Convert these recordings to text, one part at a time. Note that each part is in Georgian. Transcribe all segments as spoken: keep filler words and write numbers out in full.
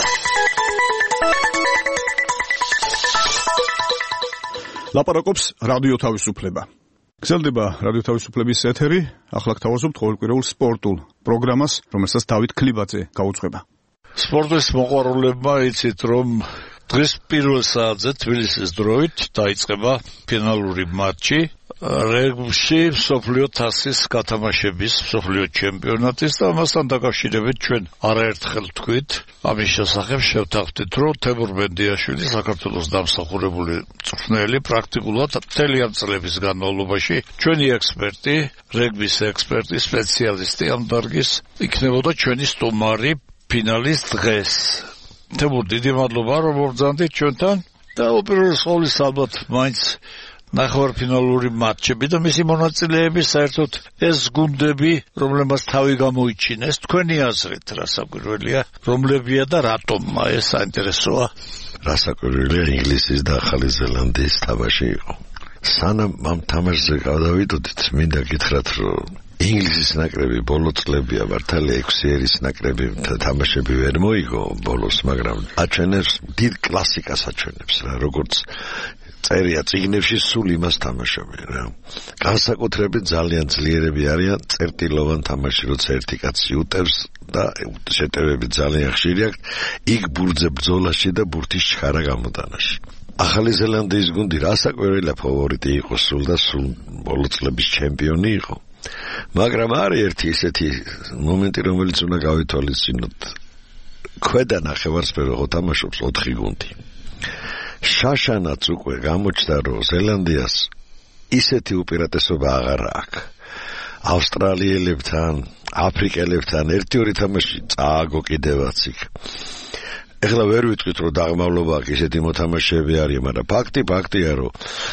ლაპარაკობს რადიო თავისუფლება. გრძელდება რადიო თავისუფლების ეთერი, ახლა გთავაზობთ ყოველკვირეულ სპორტულ პროგრამას, რომელსაც დავით ქლიბაძე გაუძღვება. სპორტის მოყვარულებმა იცით, რომ დღეს პირველ საათზე თბილისის დროით დაიწყება ფინალური მატჩი რეგბიში მსოფლიო თასის გათამაშების მსოფლიო ჩემპიონატის და ამასთან დაკავშირებით ჩვენ არაერთხელ თქვით ამის შესახებ შევთანხმდით, რომ თემურ მენდიაშვილი საქართველოს დამსახურებული მწვრთნელი პრაქტიკულად მთელი ამ წლების განმავლობაში ჩვენი ექსპერტი, რეგბის ექსპერტი, სპეციალისტი ამ დარგის იქნებოდა ჩვენი სტუმარი ფინალის დღეს. თემურ, დიდი მადლობა რომ მობრძანდით ჩვენთან და უპირველეს ყოვლის ალბათ მაინც ნახევარფინალური მატჩები და მისი მონაწილეები საერთოდ ეს გუნდები, რომლებმაც თავი გამოიჩინეს, თქვენი აზრით რა საკვირველია, რომლებია და რატომმა ეს საინტერესოა? რა საკვირველია ინგლისის და ახალი ზელანდიის თამაში იყო. სანამ ამ თამაშზე გავდავიდოდით, მინდა გითხრათ, რომ ინგლისის ნაკრები ბოლო წლებია მართალია ექვსი ერის ნაკრები თამაშები ვერ მოიგო ბოლოს, მაგრამ აჩვენებს დიდ კლასიკას აჩვენებს რა, როგორც წერია წიგნებში სულ იმას თამაშობენ რა. განსაკუთრებით ძალიან ძლიერები არიან წერტილოვან თამაში, როცა ერთი კაცი უტევს და შეტევები ძალიან ხშირი აქვს, იქ ბურთზე ბრძოლაში და ბურთის ჩხარა გამოტანაში. ახალი ზელანდიის გუნდი რასაკვირველია ფავორიტი იყო სულ და სულ ბოლო წლების ჩემპიონი იყო. მაგრამ არის ერთი ისეთი მომენტი, რომელიც უნდა გავითვალისწინოთ. ქვედა ნახევარსფერო თამაშობს ოთხი გუნდი. შაშანაც უკვე გამოჩნდა, რომ ზელანდიას ისეთი უპირატესობა აღარ აქვს. ავსტრალიელებთან, აფრიკელებთან ერთი-ორი თამაში წააგო კიდევაც იქ. ეხლა ვერ ვიტყვით, რომ დაღმავლობა აქვს, ისეთი მოთამაშეები არიან, მაგრამ ფაქტი ფაქტია, რომ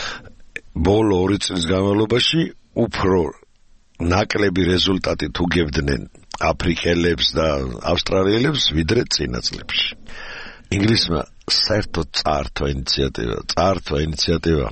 ბოლო ორი წლის განმავლობაში უფრო ნაკლები რეზულტატი თუ გებდნენ აფრიკელებს და ავსტრალიელებს, ვიდრე წინა წლებში. ინგლისმა საერთოდ წაართვა ინიციატივა, წაართვა ინიციატივა.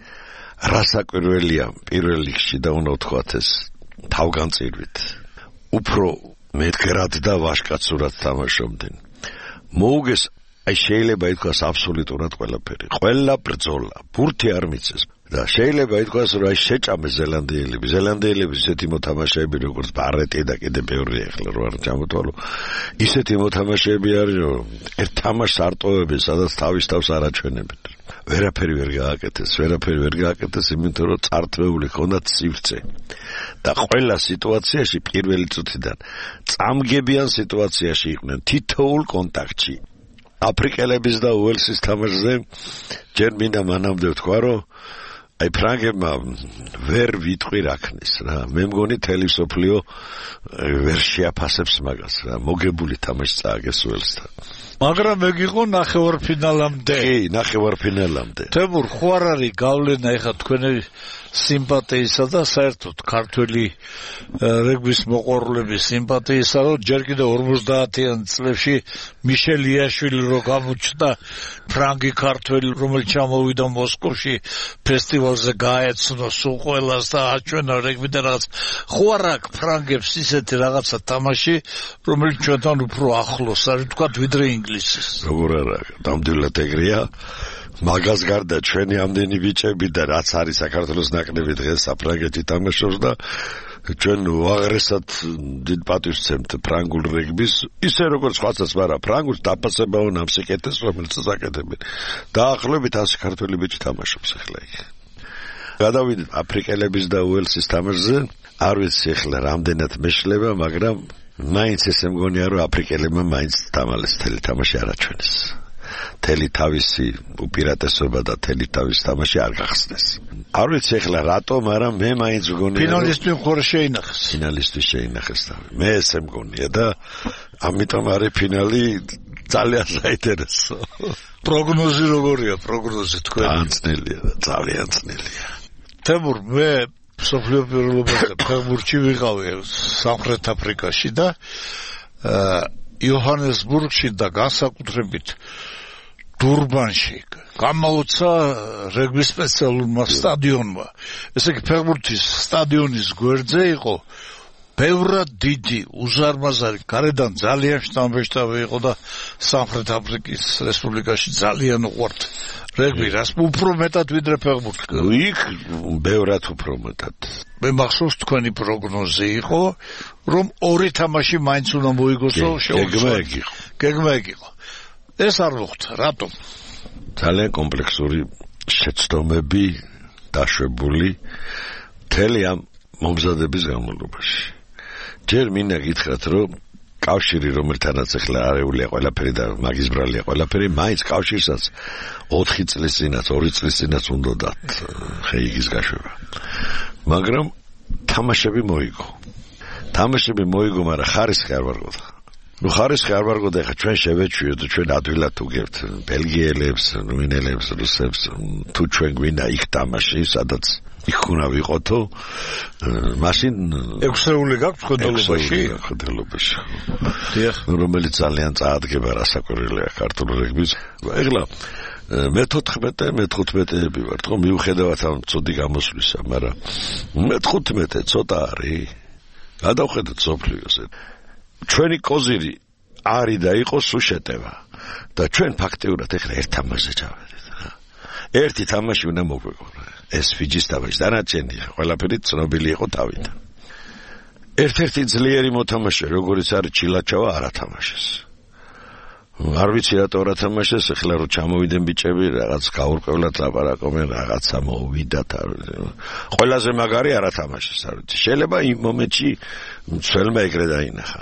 რასაკვირველია პირველ რიგში და უნდა ვთქვათ ეს თავგანწირვით. უფრო მეტგრად და ვაჟკაცურად თამაშობდნენ. მოუგეს, აი შეიძლება ითქვას აბსოლუტურად ყველაფერი. ყველა ბრძოლა, ბურთი არ მიცეს. და შეიძლება ითქვას, რომ აი შეჭამეს ზელანდიელები. ზელანდიელები ისეთი მოთამაშეები, როგორც ბარეტი და კიდე ბევრი, ახლა რო არ ჩამოთვალო. ისეთი მოთამაშეები არის, რომ ერთ თამაშს არტოვებენ, სადაც თავის თავს არ აჩვენებენ. ვერაფერი ვერ გააკეთეს, ვერაფერი ვერ გააკეთეს, იმიტომ რომ წართვეული ჰქონდათ სივრცე. და ყველა სიტუაციაში პირველი წუთიდან წამგებიან სიტუაციაში იყვნენ თითოეულ კონტაქტში. აფრიკელების და უელსის თამაშზე ჯერ მინდა მანამდე ვთქვა, რომ აი ფრანგებმა ვერ ვიტყვი რა ქნის რა. მე მგონი თელი სოფლიო ვერ შეაფასებს მაგას რა. მოგებული თამაში წააგეს უელსთან. მაგრამ მეგიღო ნახევარფინალამდე. კი, ნახევარფინალამდე. თემურ, ხო არ არის გავლენა ეხა თქვენი სიმპათიისა და საერთოდ ქართველი რეგბის მოყვარულების სიმპათიისა, რომ ჯერ კიდევ ორმოცდაათიან წლებში მიშელ იაშვილი რო გამოჩნდა, ფრანგი ქართველი, რომელიც ჩამოვიდა მოსკოვში ფესტივალზე გაეცნო სულ ყველას და აჩვენა რეგბიდან რაღაც. ხო არ აქვს ფრანგებს ისეთი რაღაცა თამაში, რომელიც ჩვენთან უფრო ახლოს არის, ვთქვათ, ვიდრე ინგლისის. როგორ არა, ნამდვილად ეგრეა. მაგას გარდა ჩვენი ამდენი ბიჭები და რაც არის საქართველოს ნაკრები დღეს საფრანგეთი თამაშობს და ჩვენ უაღრესად დიდ პატივს ვცემთ ფრანგულ რეგბის, ისე როგორც სხვაცაც, მაგრამ ფრანგულს დაფასება უნდა ამსიკეთეს, რომელსაც აკეთებენ. დაახლოებით ასი ქართველი ბიჭი თამაშობს ახლა იქ. გადავიდეთ აფრიკელების და უელსის თამაშზე. არ ვიცი ახლა რამდენად მეშლება, მაგრამ მაინც ესე მგონია, რომ აფრიკელებმა მაინც დამალეს თელი თამაში არ აჩვენეს. თელი თავისი უპირატესობა და თელი თავის თამაში არ გახსნეს. არ ვიცი ახლა რატო, მაგრამ მე მაინც მგონია, ფინალისტი მხოლოდ შეინახეს. ფინალისტი შეინახეს და მე ესე მგონია და ამიტომ არის ფინალი ძალიან საინტერესო. პროგნოზი როგორია, პროგნოზი თქვენი? ძალიან ძნელია და ძალიან ძნელია. თემურ, მე მსოფლიო პირველობაზე ფეხბურთში ვიყავი სამხრეთ აფრიკაში და იოჰანესბურგში და განსაკუთრებით დურბანში გამოუცა რეგბის სპეციალურმა სტადიონმა. ესე იგი ფეხბურთის სტადიონის გვერდზე იყო ბევრად დიდი უზარმაზარი გარედან ძალიან შთამბეჭდავი იყო და სამხრეთ აფრიკის რესპუბლიკაში ძალიან უყვართ რეგბი, რას უფრო მეტად ვიდრე ფეხბურთი. იქ ბევრად უფრო მეტად. მე მახსოვს თქვენი პროგნოზი იყო, რომ ორი თამაში მაინც უნდა მოიგოსო შეუძლია. გეგმა ეგ იყო. ეს არ მოხდა, რატომ? ძალიან კომპლექსური შეცდომები დაშვებული მთელი ამ მომზადების განმავლობაში. ჯერ მინდა გითხრათ, რომ კავშირი, რომელთანაც ახლა არეულია ყველაფერი და მაგის ბრალია ყველაფერი, მაინც კავშირსაც ოთხი წლის წინაც, ორი წლის წინაც უნდა დათ ხეიგის გაშვება. მაგრამ თამაშები მოიგო. თამაშები მოიგო, მაგრამ ხარისხი არ ვარგოდა. ნუ ხარისხი არ ვარგოდა, ხა ჩვენ შევეჩვიოთ, ჩვენ ადვილად უგებთ ბელგიელებს, რუმინელებს, რუსებს, თუ ჩვენ გვინდა იქ თამაში, სადაც იქ უნდა ვიყოთო, მაშინ ექვსეული გაქვს ხდელობაში, ხდელობაში. დიახ, რომელიც ძალიან წაადგება რასაკვირველია ქართულ რეგბის. ეხლა მეთოთხმეტე, მეთოთხმეტეები ვართ, ხო, მიუხედავად ამ ცუდი გამოსვლისა, მაგრამ მეთოთხმეტე ცოტა არის. გადავხედოთ სოფლიოზე. ჩვენი კოზირი არის და იყოს სუშეტევა და ჩვენ ფაქტიურად ეხლა ერთ თამაშზე ჩავედით. ერთი თამაში უნდა მოგვეყო. ეს ფიჯის თამაში დანარჩენი ყველაფერი ცნობილი იყო თავიდან. ერთ-ერთი ძლიერი მოთამაშე, როგორც არის ჩილაჩავა, არ ათამაშეს. არ ვიცი რატო არ ათამაშეს, ეხლა რომ ჩამოვიდნენ ბიჭები, რაღაც გაურკვევლად ლაპარაკობენ, რაღაცა მოვიდათ. ყველაზე მაგარი არ ათამაშეს, არ ვიცი. შეიძლება იმ მომენტში მცველმა ეგრე დაინახა.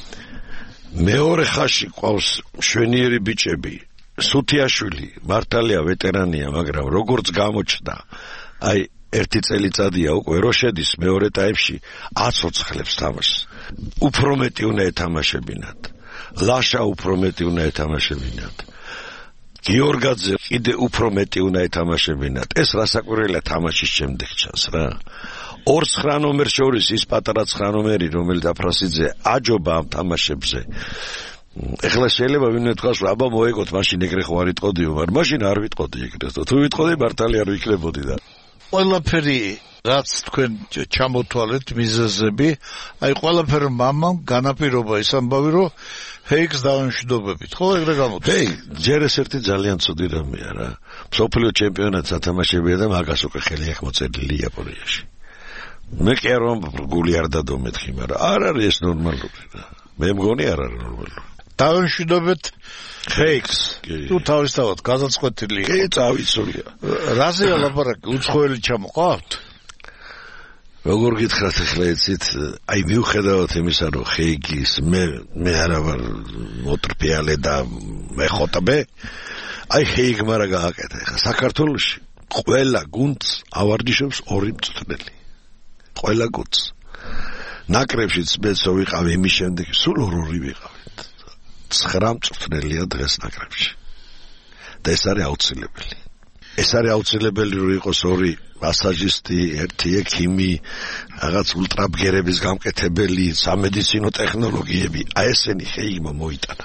მეორე ხაზში ყავს შვენიერი ბიჭები. სუთიაშვილი მართალია ვეტერანია, მაგრამ როგორც გამოჩნდა, აი ერთი წელიწადია უკვე რო შედის მეორე ტაიმში აცოცხლებს თამაშს. უფრო მეტი უნდა ეთამაშებინათ. ლაშა უფრო მეტი უნდა ეთამაშებინათ. გიორგაძე კიდე უფრო მეტი უნდა ეთამაშებინათ. ეს რასაკვირველია თამაშის შემდეგ ჩანს რა. ორ ცხრა ნომერს შორის ის პატარა ცხრა ნომერი, რომელიც აფრასიძე აჯობა ამ თამაშებზე. ეხლა შეიძლება ვინმე თქვას, რომ აბა მოეგოთ, მაშინ ეგრე ხო არ იტყოდიო, მაგრამ მაშინ არ ვიტყოდი ეგრე. თუ ვიტყოდი, მართალი არ ვიქნებოდი და ყველაფერი რაც თქვენ ჩამოთვალეთ მიზეზები, აი ყველაფერი მამამ განაპირობა ის ამბავი, რომ ჰეიგს დავამშვიდობებით, ხო ეგრე გამოდგა. ჰეი, ჯერ ეს ერთი ძალიან ცუდი რამეა რა. მსოფლიო ჩემპიონატს ათამაშებია და მაგას უკვე ხელი აქვს მოწერილი იაპონიაში. მე კი არ ვამ გული არ დადო მეთქი, მაგრამ არ არის ეს ნორმალური რა. მე მგონი არ არის ნორმალური. დავამშვიდობეთ ჰეიგს. თუ თავისთავად გადაწყვეტილი კი, წავიცულია. რაზეა ლაპარაკი, უცხოელი ჩამოყავთ? როგორ გითხრათ ახლა იცით, აი მიუხედავად იმისა, რომ ჰეიგის მე მე არა ვარ მოტრფიალე და მე ხოტბე, აი ჰეიგმა რა გააკეთა ახლა საქართველოში ყველა გუნდს ავარჯიშობს ორი მწვრთნელი. ყველა გუნდს. ნაკრებშიც მეცო ვიყავი იმის შემდეგ, სულ ორი ვიყავით. ცხრა მწვრთნელია დღეს ნაკრებში. და ეს არის აუცილებელი. ეს არის აუცილებელი რომ იყოს ორი მასაჟისტი, ერთი ექიმი, რაღაც ულტრაბგერების გამკეთებელი, სამედიცინო ტექნოლოგიები. აი ესენი ჰეიგმა მოიტანა.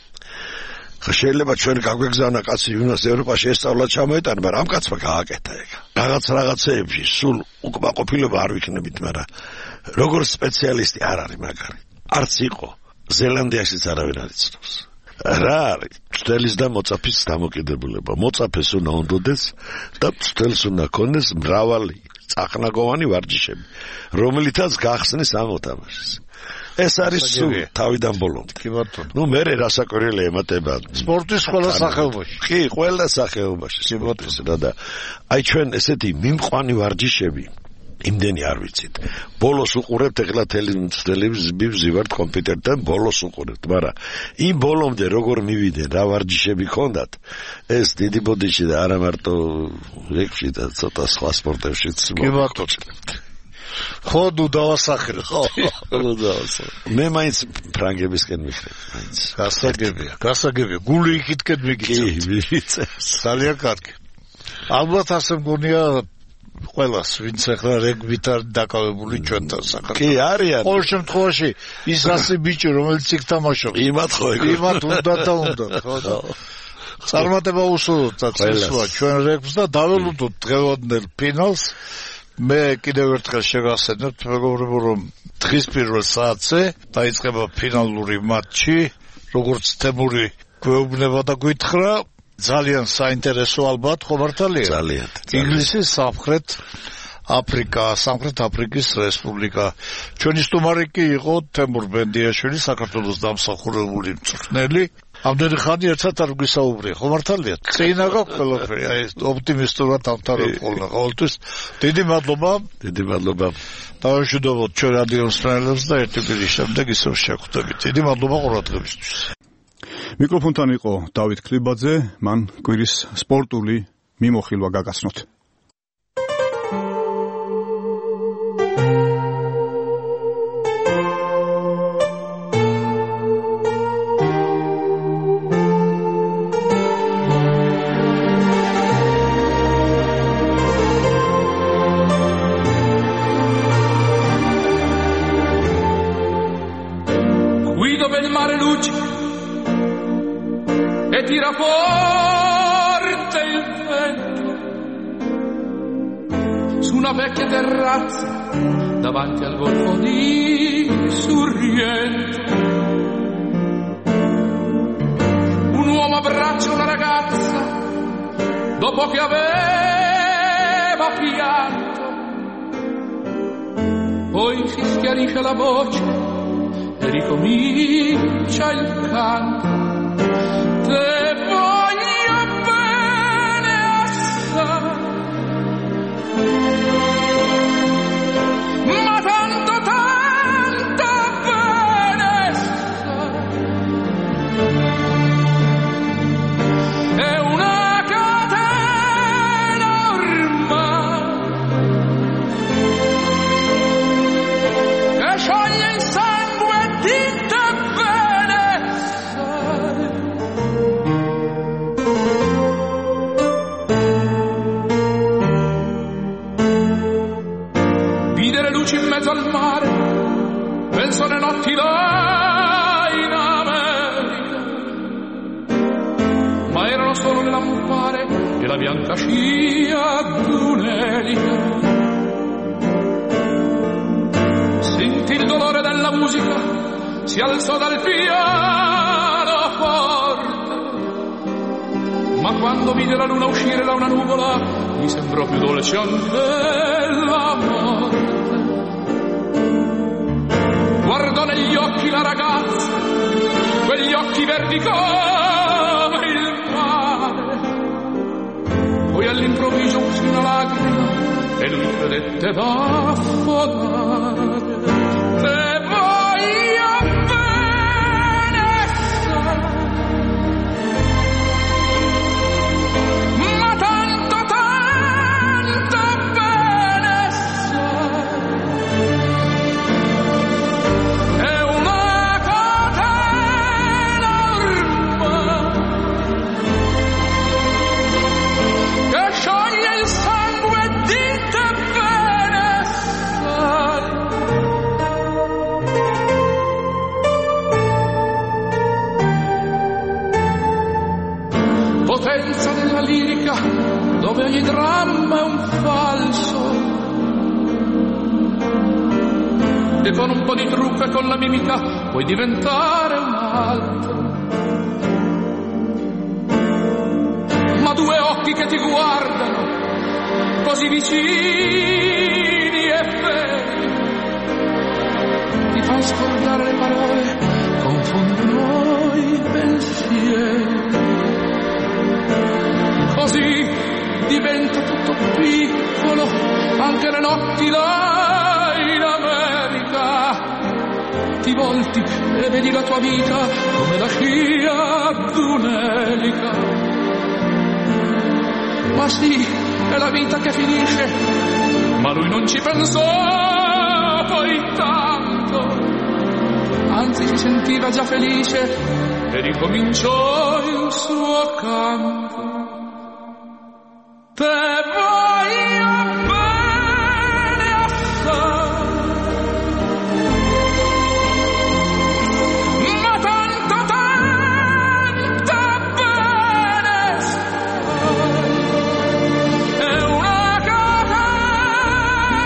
ხა შეიძლება ჩვენ გაგვეგზავნა კაცი ვინმეს ევროპაში ესწავლა ჩამოეტანა, მაგრამ ამ კაცმა გააკეთა ეგ. რაღაც რაღაცეებში სულ უკმაყოფილება არ ვიქნებით, მაგრამ როგორც სპეციალისტი არ არის მაგარი. არც იყო ზელანდიაშიც არავინ არ იცნობს. რა არის მცველის და მოწაფის დამოკიდებულება. მოწაფეს უნდა უნდოდეს და მცველს უნდა ქონდეს მრავალი წახნაგოვანი ვარჯიშები, რომლითაც გახსნის ამ მოთამაშეს. ეს არის სულ თავიდან ბოლომდე. კი ბატონო. ნუ მე რასაკვირველია ემატება სპორტის ყველა სახეობაში. კი, ყველა სახეობაში სპორტის და აი ჩვენ ესეთი მიმყვანი ვარჯიშები იმდენი არ ვიცით. ბოლოს უყურებთ ეხლა ტელევიზიებს ვივართ კომპიუტერთან, ბოლოს უყურებთ, მაგრამ იმ ბოლომდე როგორ მივიდნენ, რა ვარჯიშები ქონდათ, ეს დიდი ბოდიში და არა მარტო რეგბიში და ცოტა სხვა სპორტებშიც. კი ბატონო. ხო, ნუ დავასახელე. ხო, ნუ დავასახელე. მე მაინც ფრანგებისკენ მიხდები, მაინც. გასაგებია, გასაგებია. გული იქითკენ მიგიწევთ. კი, ვიცი. ძალიან კარგი. ალბათ ასე მგონია ყველას, ვინც ახლა რეგბით არის დაკავებული ჩვენთან საქართველოს. კი, არიან. ყოველ შემთხვევაში ის ასი ბიჭი, რომელიც იქ თამაშობს. იმათ ხო ეგ. იმათ უნდა და უნდა, ხო და. წარმატება უსურვოთ წესვა ჩვენ რეგბს და დაველოდოთ დღევანდელ ფინალს. მე კიდევ ერთხელ შეგახსენებთ, მეგობრებო, რომ დღის პირველ საათზე დაიწყება ფინალური მატჩი, როგორც თემური გვეუბნება და გვითხრა, ძალიან საინტერესო ალბათ, ხო მართალია? ძალიან. ინგლისის სამხრეთ აფრიკა, სამხრეთ აფრიკის რესპუბლიკა. ჩვენი სტუმარი კი იყო თემურ ბენდიაშვილი, საქართველოს დამსახურებული მწვრთნელი. ამდენი ხანი ერთად არ გვისაუბრია, ხო მართალია? წინა გაქვს ყველაფერი, აი ოპტიმისტურად ამთავრებ ხოლმე ყოველთვის. დიდი მადლობა. დიდი მადლობა. დავაშვიდობოთ ჩვენ რადიო მსმენელებს და ერთი პირის შემდეგ ისევ შევხვდებით. დიდი მადლობა ყურადღებისთვის. მიკროფონთან იყო დავით ქლიბაძე, მან კვირის სპორტული მიმოხილვა გაგაცნოთ. E tira forte il vento su una vecchia terrazza davanti al golfo di Sorrento. Un uomo abbraccia una ragazza dopo che aveva pianto, poi si schiarisce la voce e ricomincia il canto. Te voglio bene assai, ma tanto tanto bene assai. È una catena ormai che scioglie il sangue di te bene assai. In mezzo al mare, penso alle notti là in America, ma erano solo le lampare e la bianca scia d'un'elica. Sentì il dolore della musica, si alzò dal pianoforte, ma quando vide la luna uscire da una nuvola, mi sembrò più dolce anche la morte. Guardò negli occhi la ragazza, quegli occhi verdi come il mare. Poi all'improvviso uscì una lacrima e lui credette d'affogare. Te voglio bene assai, ma tanto tanto bene assai. Potenza della lirica, dove ogni dramma è un falso, e con un po' di trucco e con la mimica puoi diventare un altro. Ma due occhi che ti guardano così vicini e feri ti fanno scordare le parole, confondono i pensieri. Così diventa tutto piccolo, anche le notti là in America. Ti volti e vedi la tua vita come la scia d'un'elica. Ma sì, è la vita che finisce, ma lui non ci pensò poi tanto. Anzi si sentiva già felice e ricominciò il suo canto. Te voglio bene assai, ma tanto tanto bene assai. È una catena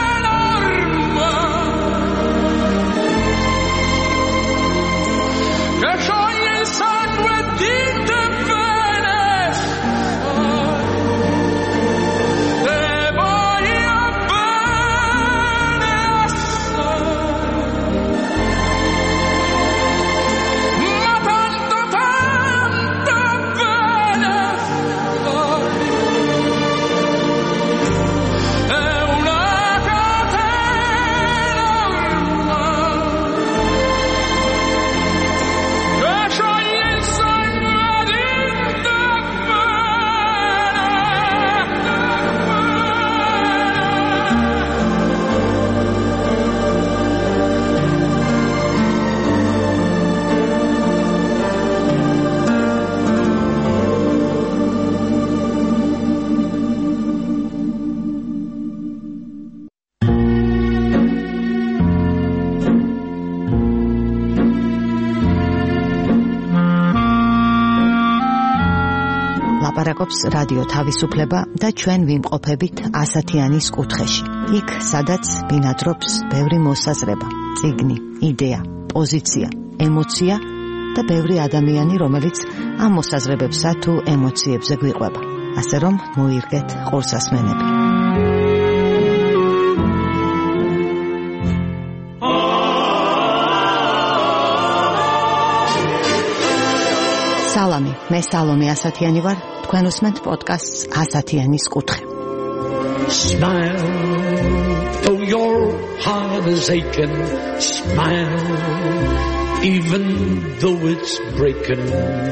ლაპარაკობს რადიო თავისუფლება და ჩვენ ვიმყოფებით ასათიანის კუთხეში. იქ, სადაც ბინადრობს ბევრი მოსაზრება, წიგნი, იდეა, პოზიცია, ემოცია და ბევრი ადამიანი, რომელიც ამ მოსაზრებებსა თუ ემოციებზე გვიყვება. ასე რომ მოირგეთ ყურსასმენები. სალამი, მე სალომე ასათიანი ვარ, თქვენ უსმენთ პოდკასტს ასათიანის კუთხე. Smile, though your heart is aching, smile, even though it's breaking.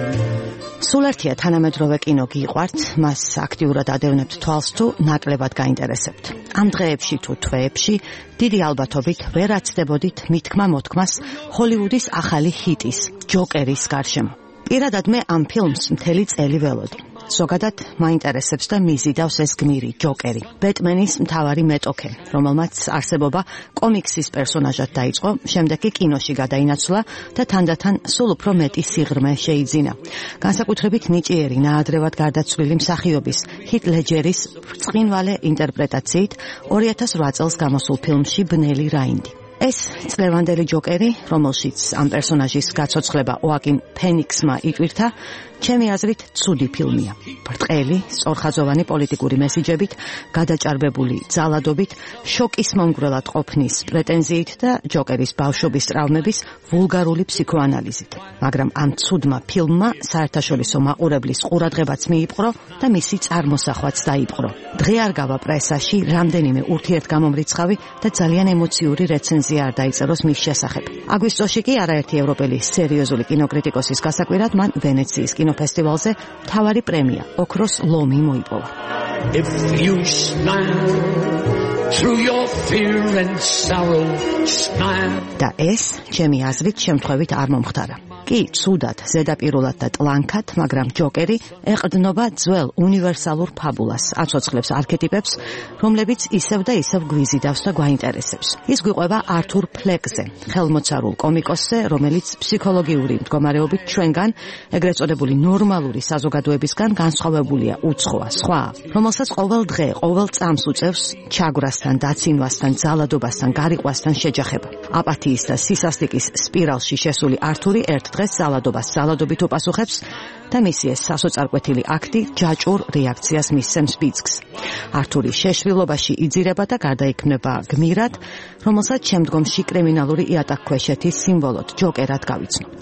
სულ ერთია თანამედროვე კინო გიყვართ, მას აქტიურად ადევნებთ თვალს თუ ნაკლებად გაინტერესებთ. ამ დღეებში თუ თვეებში დიდი ალბათობით ვერ აცდებოდით მითქმა მოთქმას ჰოლივუდის ახალი ჰიტის, ჯოკერის გარშემო. პირადად მე ამ ფილმს მთელი წელი ველოდი. ზოგადად მაინტერესებს და მიზიდავს ეს გმირი, ჯოკერი, ბეტმენის მთავარი მეტოქე, რომელმაც არსებობა კომიქსის პერსონაჟად დაიწყო, შემდეგ კი კინოში გადაინაცვლა და თანდათან სულ უფრო მეტი სიღრმე შეიძინა. განსაკუთრებით ნიჭიერი, ნაადრევად გარდაცვლილი მსახიობის ჰით ლეჯერის ბრწყინვალე ინტერპრეტაციით ორი ათას ორი წელს გამოსულ ფილმში ბნელი რაინდი. ეს წლევანდელი ჯოკერი, რომელშიც ამ პერსონაჟის გაცოცხლება ოაკინ ფენიქსმა იტვირთა, ჩემი აზრით ცუდი ფილმია. ბრტყელი, სწორხაზოვანი პოლიტიკური მესიჯებით, გადაჭარბებული ძალადობით, შოკის მომგვრელად ყოფნის პრეტენზიით და ჯოკერის ბავშვობის ტრავმების ვულგარული ფსიქოანალიზით. მაგრამ ამ ცუდმა ფილმმა საერთაშორისო მაყურებლის ყურადღებაც მიიპყრო და მისი წარმოსახვაც დაიპყრო. დღე არ გავა პრესაში რამდენიმე ურთიერთგამომრიცხავი და ძალიან ემოციური რეცენზია არ დაიწეროს მის შესახებ. აგვისტოში კი არაერთი ევროპელი სერიოზული კინოკრიტიკოსის გასაკვირად მან ვენეციის კინოფესტივალზე მთავარი პრემია, ოქროს ლომი მოიპოვა. If you smile through your fear and sorrow, smile. და ეს, ჩემი აზრით, შემთხვევით არ მომხდარა. კი, ცუდად, ზედაპირულად და ტლანქად, მაგრამ ჯოკერი ეყრდნობა ძველ უნივერსალურ ფაბულას, აცოცხლებს არქეტიპებს, რომლებიც ისევ და ისევ გვიზიდავს და გვაინტერესებს. ის გვიყვება ართურ ფლეკზე, ხელმოცარულ კომიკოსზე, რომელიც ფსიქოლოგიური მდგომარეობით ჩვენგან, ეგრეთ წოდებული ნორმალური საზოგადოებისგან განსხვავებულია უცხოა, სხვა, რომელსაც ყოველ დღე, ყოველ წამს უწევს ჩაგვრასთან, დაცინვასთან, ძალადობასთან, გარიყვასთან შეჯახება. აპათიის და სისასტიკის სპირალში შესული ართური ერთ დღეს ძალადობას ძალადობით უპასუხებს და მისი ეს სასოწარკვეთილი აქტი ჯაჭვურ რეაქციას მისცემს ბიძგს. ართური შეშვილობაში იძირება და გარდაიქმნება გმირად, რომელსაც შემდგომში კრიმინალური იატაკქვეშეთის სიმბოლოდ ჯოკერად გავიცნობთ.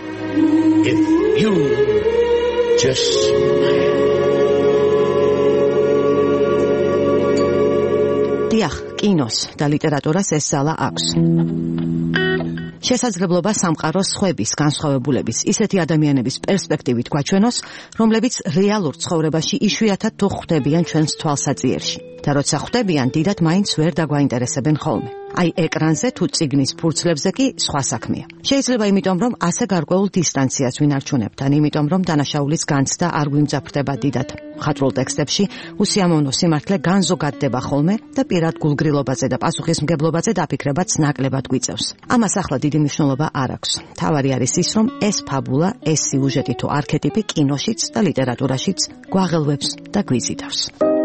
If you just smile. დიახ, კინოს და ლიტერატურას ეს ძალა აქვს. შესაძლებლობა სამყაროს სხვების, განსხვავებულების, ისეთი ადამიანების პერსპექტივით გვაჩვენოს, რომლებიც რეალურ ცხოვრებაში იშვიათად თუ ხვდებიან ჩვენს თვალსაჩინოში. და როცა ხვდებიან, დიდად მაინც ვერ დაგვაინტერესებენ ხოლმე. აი ეკრანზე თუ წიგნის ფურცლებზე კი სხვა საქმეა. შეიძლება იმიტომ, რომ ასე გარკვეულ დისტანციას ვინარჩუნებთ, ან იმიტომ, რომ დანაშაულის განცდა არ გვიმძაფრდება დიდად. მხატვრულ ტექსტებში უსიამოვნო სიმართლე განზოგადდება ხოლმე და პირად გულგრილობაზე და პასუხისმგებლობაზე დაფიქრებაც ნაკლებად გვიწევს. ამას ახლა დიდი მნიშვნელობა არ აქვს. თავარი არის ის, რომ ეს ფაბულა, ეს სიუჟეტი თუ არქეტიპი კინოშიც და ლიტერატურაშიც გვაღელვებს და გვიზიდავს.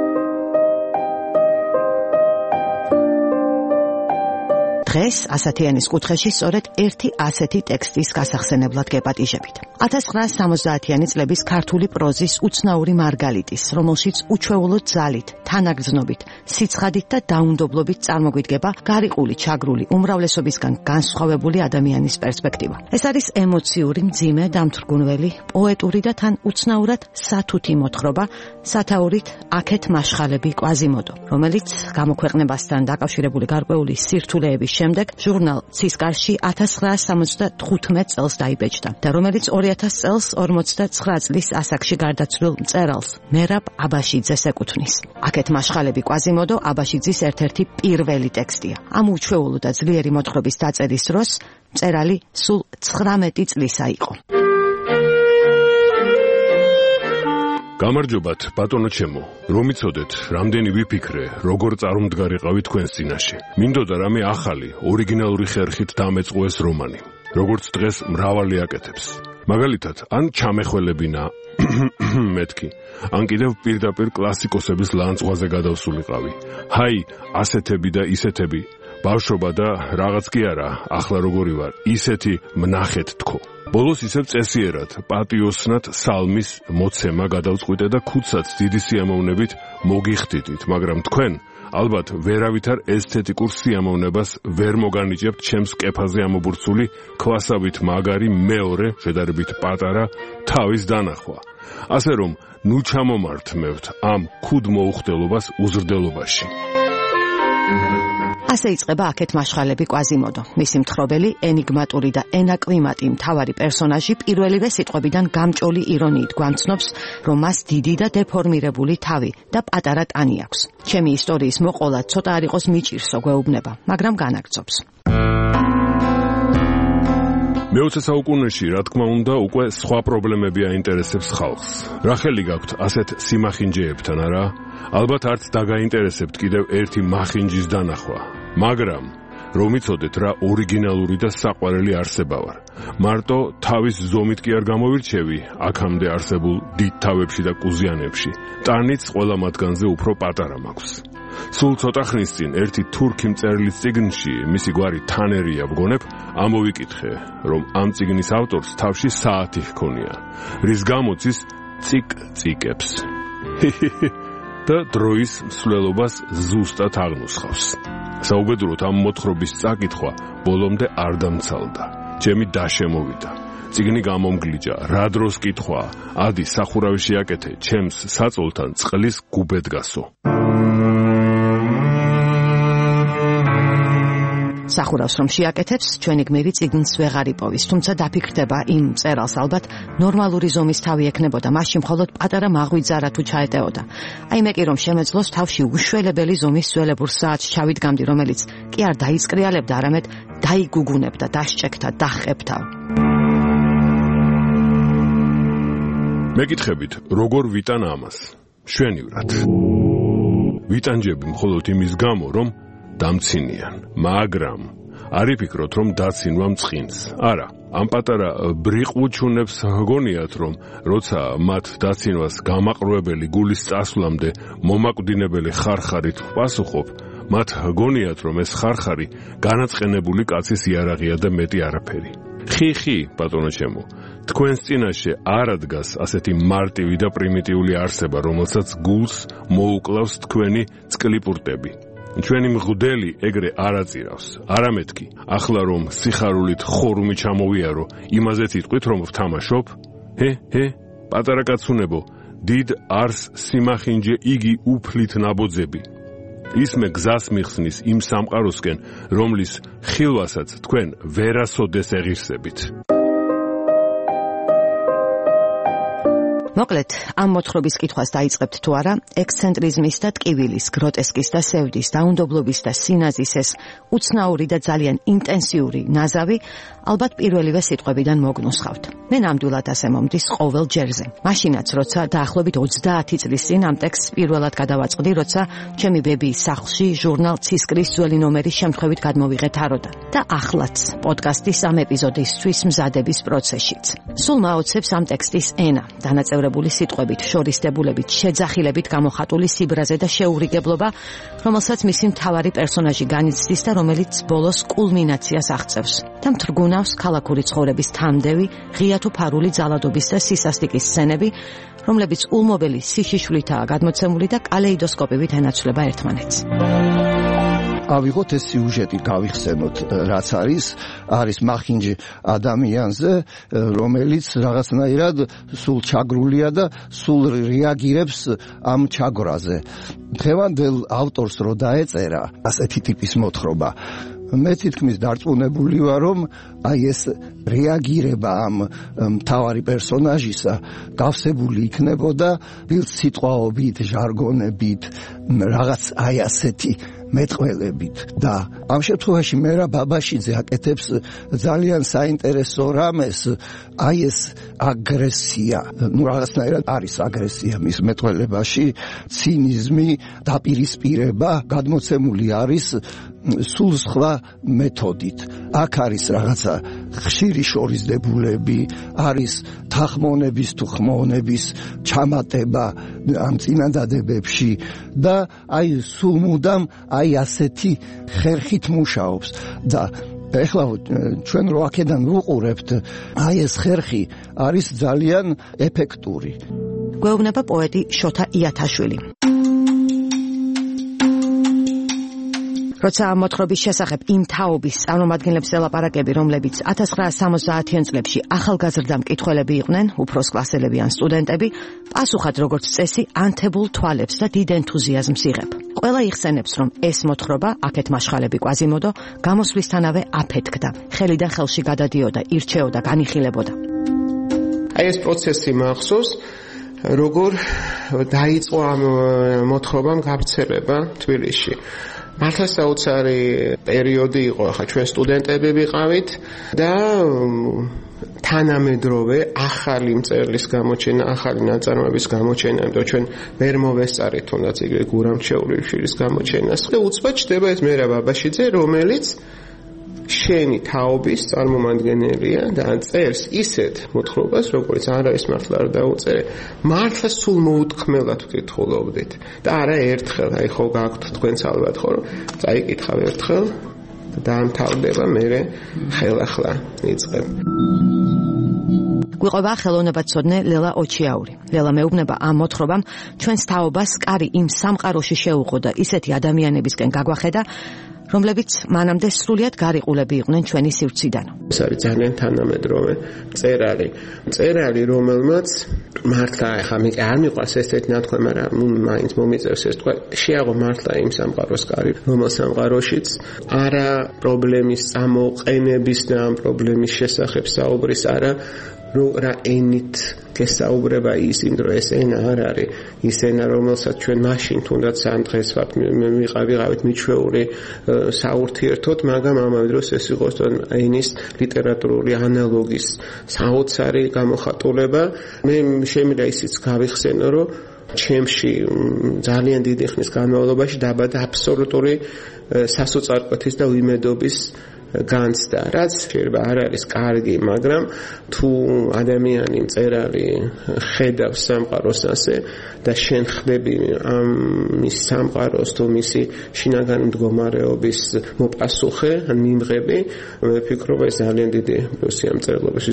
დღეს ასათიანის კუთხეში სწორედ ერთი ასეთი ტექსტის გასახსენებლად გეპატიჟებით. ათას ცხრაასი სამოცდაათიანი წლების ქართული პროზის უცნაური მარგალიტის, რომელშიც უჩვეულო ძალით, თანაგრძნობით, სიცხადით და დაუნდობლობით წარმოგვიდგება გარიყული, ჩაგრული, უმრავლესობისგან განსხვავებული ადამიანის პერსპექტივა. ეს არის ემოციური, მძიმე, დამთრგუნველი, პოეტური და თან უცნაურად სათუთი მოთხრობა, სათაურით აქეთ მაშხალები კვაზიმოდო, რომელიც გამოქვეყნებასთან დაკავშირებული გარკვეული სირთულეების შემდეგ ჟურნალ ცისკარში ათას ცხრაასი სამოცდათხუთმეტ წელს დაიბეჭდა და რომელიც ორი ათას წელს ორმოცდაცხრა წლის ასაკში გარდაცვლილ მწერალს მერაბ აბაშიძეს ეკუთვნის. აქეთ მაშხალები კვაზიმოდო აბაშიძის ერთ-ერთი პირველი ტექსტია. ამ უჩვეულო და ძლიერი მოთხრობის დაწერის დროს მწერალი სულ ცხრამეტი წლისა იყო. გამარჯობათ, ბატონო ჩემო, რომ იცოდეთ, რამდენი ვიფიქრე, როგორ წარმდგარიყავი თქვენს წინაშე. მინდოდა რამე ახალი, ორიგინალური ხერხით დამეწყო ეს რომანი, როგორც დღეს მრავალი აკეთებს. მაგალითად, ან ჩამეხველებინა მეთქი. ან კიდევ პირდაპირ კლასიკოსების ლანძღვაზე გადავსულიყავი. ჰაი, ასეთები და ისეთები. ბავშვობა და რაღაც კი არა, ახლა როგორი ვარ, ისეთი მნახეთ თქო. ბოლოს ისევ წესიერად, პატიოსნად სალმის მოცემა გადავწყვიტე და ქუდსაც დიდი სიამოვნებით მოგიხდიდით, მაგრამ თქვენ ალბათ ვერავითარ ესთეტიკურ სიამოვნებას ვერ მოგანიჭებთ ჩემს კეფაზე ამობურცული ქვასავით მაგარი მეორე შედარებით პატარა თავის დანახვა. ასე რომ, ნუ ჩამომართმევთ ამ ქუდ მოუხდელობას უზრდელობაში. ასე იწყება აქეთ მაშხალები კვაზიმოდო. მისი მთხრობელი, ენიგმატური და ენაკვიმატი მთავარი პერსონაჟი პირველივე სიტყვებიდან გამჭოლი ირონიით გვამცნობს, რომ მას დიდი და დეფორმირებული თავი და პატარა ტანი აქვს. ჩემი ისტორიის მოყოლა ცოტა არ იყოს მიჭირსო გვეუბნება, მაგრამ განაგრძობს. მეოცე საუკუნეში, რა თქმა უნდა, უკვე სხვა პრობლემები აინტერესებს ხალხს. რა ხელი გაქვთ ასეთ სიმახინჯეებთან, არა? ალბათ არც დაგაინტერესებთ კიდევ ერთი მახინჯის დანახვა. მაგრამ რომ იცოდეთ რა ორიგინალური და საყვარელი არსება ვარ. მარტო თავის ზომით კი არ გამოვირჩევი აქამდე არსებულ დიდ თავებში და კუზიანებში. ტანიც ყველა მათგანზე უფრო პატარა მაქვს. სულ ცოტა ხნის წინ ერთი თურქი მწერლის წიგნში, მისი გვარი თანერია ვგონებ, ამოვიკითხე, რომ ამ წიგნის ავტორს თავში საათი ჰქონია, რის გამოც ის წიკ-წიკებს. და დროის მსვლელობას ზუსტად აღნუსხავს. საუბედუროთ ამ მოთხრობის წაკითხვა ბოლომდე არ დამცალდა. ჩემი დაშემოვიდა. წიგნი გამომგლიჯა, რა დროს კითხვა, ადი სახურავი შეაკეთე, ჩემს საწოლთან წყლის გუბედ გასო. სახურავს რომ შეაკეთებს, ჩვენი გმირი წიგნს ვეღარ იპოვის, თუმცა დაფიქრდება იმ მწერალს ალბათ ნორმალური ზომის თავი ექნებოდა, მაშინ მხოლოდ პატარა მაღვიძარა თუ ჩაეტეოდა. აი მე კი რომ შემეძლოს თავში უშველებელი ზომის ძველებურ საათს ჩავიდგამდი, რომელიც კი არ დაიწკრიალებდა, არამედ დაიგუგუნებდა, დასჭექთა, დახყებთა. მეკითხებით, როგორ ვიტან ამას? შვენივრად. ვიტანჯები მხოლოდ იმის გამო, რომ დამცინიან, მაგრამ არ იფიქროთ, რომ დაცინვამ წყინს. არა, ამ პატარა ბრიყვუჩუნებს ჰგონიათ, რომ როცა მათ დაცინვას გამაყრუებელი გულის წასვლამდე მომაკვდინებელი ხარხარით ვპასუხობ, მათ ჰგონიათ, რომ ეს ხარხარი განაწყენებული კაცის იარაღია და მეტი არაფერი. ხი, ხი, ბატონო ჩემო, თქვენს წინაშე არ ადგას ასეთი მარტივი და პრიმიტიული არსება, რომელსაც გულს მოუკლავს თქვენი წყლიპურტები. ჩვენი მღვდელი ეგრე არ აწირავს. არამედ კი, ახლა რომ სიხარულით ხორუმი ჩამოვიარო, იმაზეც იტყვით, რომ ვთამაშობ? ჰე, ჰე, პატარა კაცუნებო, დიდ არს სიმახინჯე იგი უფლით ნაბოძები. ისმე გზას მიხსნის იმ სამყაროსკენ, რომლის ხილვასაც თქვენ ვერასოდეს ეღირსებით. მოკლედ, ამ მოთხრობის კითხვას დაიწყებთ თუ არა, ექსცენტრიზმის და ტკივილის, გროტესკის და სევდის, დაუნდობლობის და სინაზის ეს უცნაური და ძალიან ინტენსიური ნაზავი ალბათ პირველივე სიტყვებიდან მოგნუსხავთ. მე ნამდვილად ასე მომდის ყოველ ჯერზე. მაშინაც, როცა დაახლოებით ოცდაათი წლის წინ ამ ტექსტს პირველად გადავაწყდი, როცა ჩემი ბებიის სახლში ჟურნალ ცისკრის ძველი ნომერის შემთხვევით გადმოვიღეთ აროდა და ახლაც პოდკასტის ამ ეპიზოდისთვის მზადების პროცესშიც. სულ მაოცებს ამ ტექსტის ენა, დანაწევრებული სიტყვებით, შორისდებულებით, შეძახილებით გამოხატული სიბრაზე და შეურიგებლობა, რომელსაც მისი მთავარი პერსონაჟი განიცდის და რომელიც ბოლოს კულმინაციას აღწევს და მთრგუნავს ქალაქური ცხოვრების თამდევი, ღია თუ ფარული ძალადობის და სისასტიკის სცენები, რომლებიც ულმობელი სიშიშვლითაა გადმოცემული და კალეიდოსკოპივით ენაცვლება ერთმანეთს. ავიღოთ ეს სიუჟეტი, გავიხსენოთ, რაც არის, არის მახინჯი ადამიანზე, რომელიც რაღაცნაირად სულ ჩაგრულია და სულ რეაგირებს ამ ჩაგრაზე. დღევანდელ ავტორს რო დაეწერა ასეთი ტიპის მოთხრობა, მე თითქმის დარწმუნებული ვარ, რომ აი ეს რეაგირება ამ მთავარი პერსონაჟისა გავსებული იქნებოდა ბილსიტყვაობით, ჟარგონებით, რაღაც აი ასეთი მეტყველებით და ამ შემთხვევაში მერა ბაბაშიძე აკეთებს ძალიან საინტერესო რამეს, აი ეს აგრესია, ну რაღაცნაირად არის აგრესია მის მეტყველებაში, ცინიზმი, დაპირისპირება გადმოცემული არის სულ სხვა მეთოდით. აქ არის რაღაცა ხშირი შორისდებულები, არის თანხმოვნების თუ ხმოვნების ჩამატება ამ წინადადებებში და აი სულ მუდამ აი ასეთი ხერხით მუშაობს და ეხლა ჩვენ რო აქედან ვუყურებთ, აი ეს ხერხი არის ძალიან ეფექტური. გვეუბნება პოეტი შოთა იათაშვილი. როცა მოთხრობის შესახებ იმ თაობის წარმომადგენლებს ელაპარაკები, რომლებიც ათას ცხრაასი სამოცდაათიან წლებში ახალგაზრდა მკითხველები იყვნენ, უფროს კლასელები ან სტუდენტები, პასუხად როგორც წესი ანთებულ თვალებს და დიდ ენთუზიაზმს იღებ. ყველა იხსენებს, რომ ეს მოთხრობა, აქეთ მაშხალები კვაზიმოდო, გამოსვლისთანავე აფეთქდა, ხელიდან ხელში გადადიოდა, ირჩეოდა, განიხილებოდა. აი ეს პროცესი მახსოვს, როგორ დაიწყო ამ მოთხრობამ გავრცელება თბილისში. მართლა საოცარი პერიოდი იყო, ახლა ჩვენ სტუდენტები ვიყავით და თანამედროვე ახალი მწერლის გამოჩენა, ახალი ნაწარმოების გამოჩენა, იმიტომ ჩვენ ვერ მოვესწარით თუნდაც იგივე გურამ ჩეულიშვილის გამოჩენას. და უცბად ჩდება ეს მერაბ აბაშიძე, რომელიც შენი თაობის წარმომადგენელია და წერს ისეთ მოთხრობას, როგორც არ არის მართლა არ დაუწერე. მართლა სულ მოუთქმელად ვკითხულობდით და არა ერთხელ, აი ხო გაქვთ თქვენც ალბათ ხო, რომ წაიკითხავ ერთხელ და დაამთავრდება, მერე ხელახლა იწყებ. გვიყვება ხელოვნებაცოდნე ლელა ოჩიაური. ლელა მეუბნება ამ მოთხრობამ ჩვენს თაობას კარი იმ სამყაროში შეუყო და ისეთი ადამიანებისკენ გაგვახედა, რომლებიც მანამდე სრულიად გარიყულები იყვნენ ჩვენი სივრციდან. ეს არის ძალიან თანამედროვე წერალი. წერალი, რომელმაც მართლა ახლა მე არ მიყვარს ესეთი ნათქვამი, მაგრამ მაინც მომიწევს ეს თქვა, შეაღო მართლა იმ სამყაროს კარი, რომელ სამყაროშიც არა პრობლემის წამოყენების და ამ პრობლემის შესახებ საუბრის, არა რა ენით გესაუბრება ის იმ დრო ეს ენა არ არის ის ენა რომელსაც ჩვენ მაშინ თუნდაც ამ დღეს ვართ მიყავით მიჩვეული საურთიერთოდ, მაგრამ ამავე დროს ეს იყოს ენის ლიტერატურული ანალოგის საოცარი გამოხატულება. მე შემიძლია ისიც გავიხსენო, რომ ჩემში ძალიან დიდი ხნის განმავლობაში დაბადა აბსოლუტური სასოწარკვეთის და უიმედობის განცდა, რაც შეიძლება არ არის კარგი, მაგრამ თუ ადამიანი მწერალი ხედავს სამყაროს ასე და შენ ხდები ამ მის სამყაროს თუ მისი შინაგანი მდგომარეობის მოპასუხე, ან მიმღები, მე ვფიქრობ ეს ძალიან დიდი პლუსია მწერლობაში.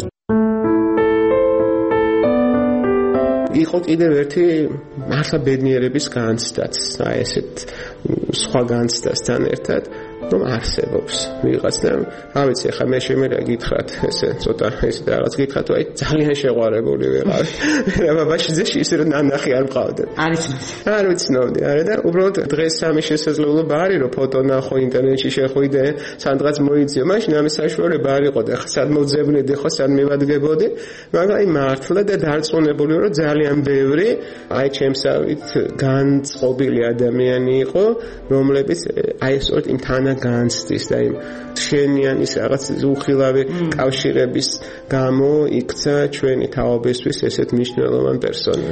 იყო კიდევ ერთი მართლა ბედნიერების განცდაც, აი ესეთ სხვა განცდასთან ერთად, რომ არსებობს ვიღაც და რა ვიცი, ახლა მე შემიძლია გითხრათ ესე ცოტა ესე რაღაც გითხრათ, აი ძალიან შეყვარებული ვიყავი. მე ბაბაშიძეში ისე რომ ნანახი არ მყავდა. არ იცნობ. არ ვიცნობდი, არა და უბრალოდ დღეს სამი შესაძლებლობა არის, რომ ფოტო ნახო ინტერნეტში შეხვიდე, სადღაც მოიძიო, მაშინ ამის საშუალება არ იყო და ხა სად მოვძებნედი, ხო სად მივადგებოდი, მაგრამ აი მართლა და დარწმუნებული ვარ, რომ ძალიან ბევრი აი ჩემსავით განწყობილი ადამიანი იყო, რომლებიც აი სწორედ იმ თანა განცდის და იმ შენიანის რაღაც უხილავი კავშირების გამო იქცა ჩვენი თაობისთვის ესეთ მნიშვნელოვან პერსონად.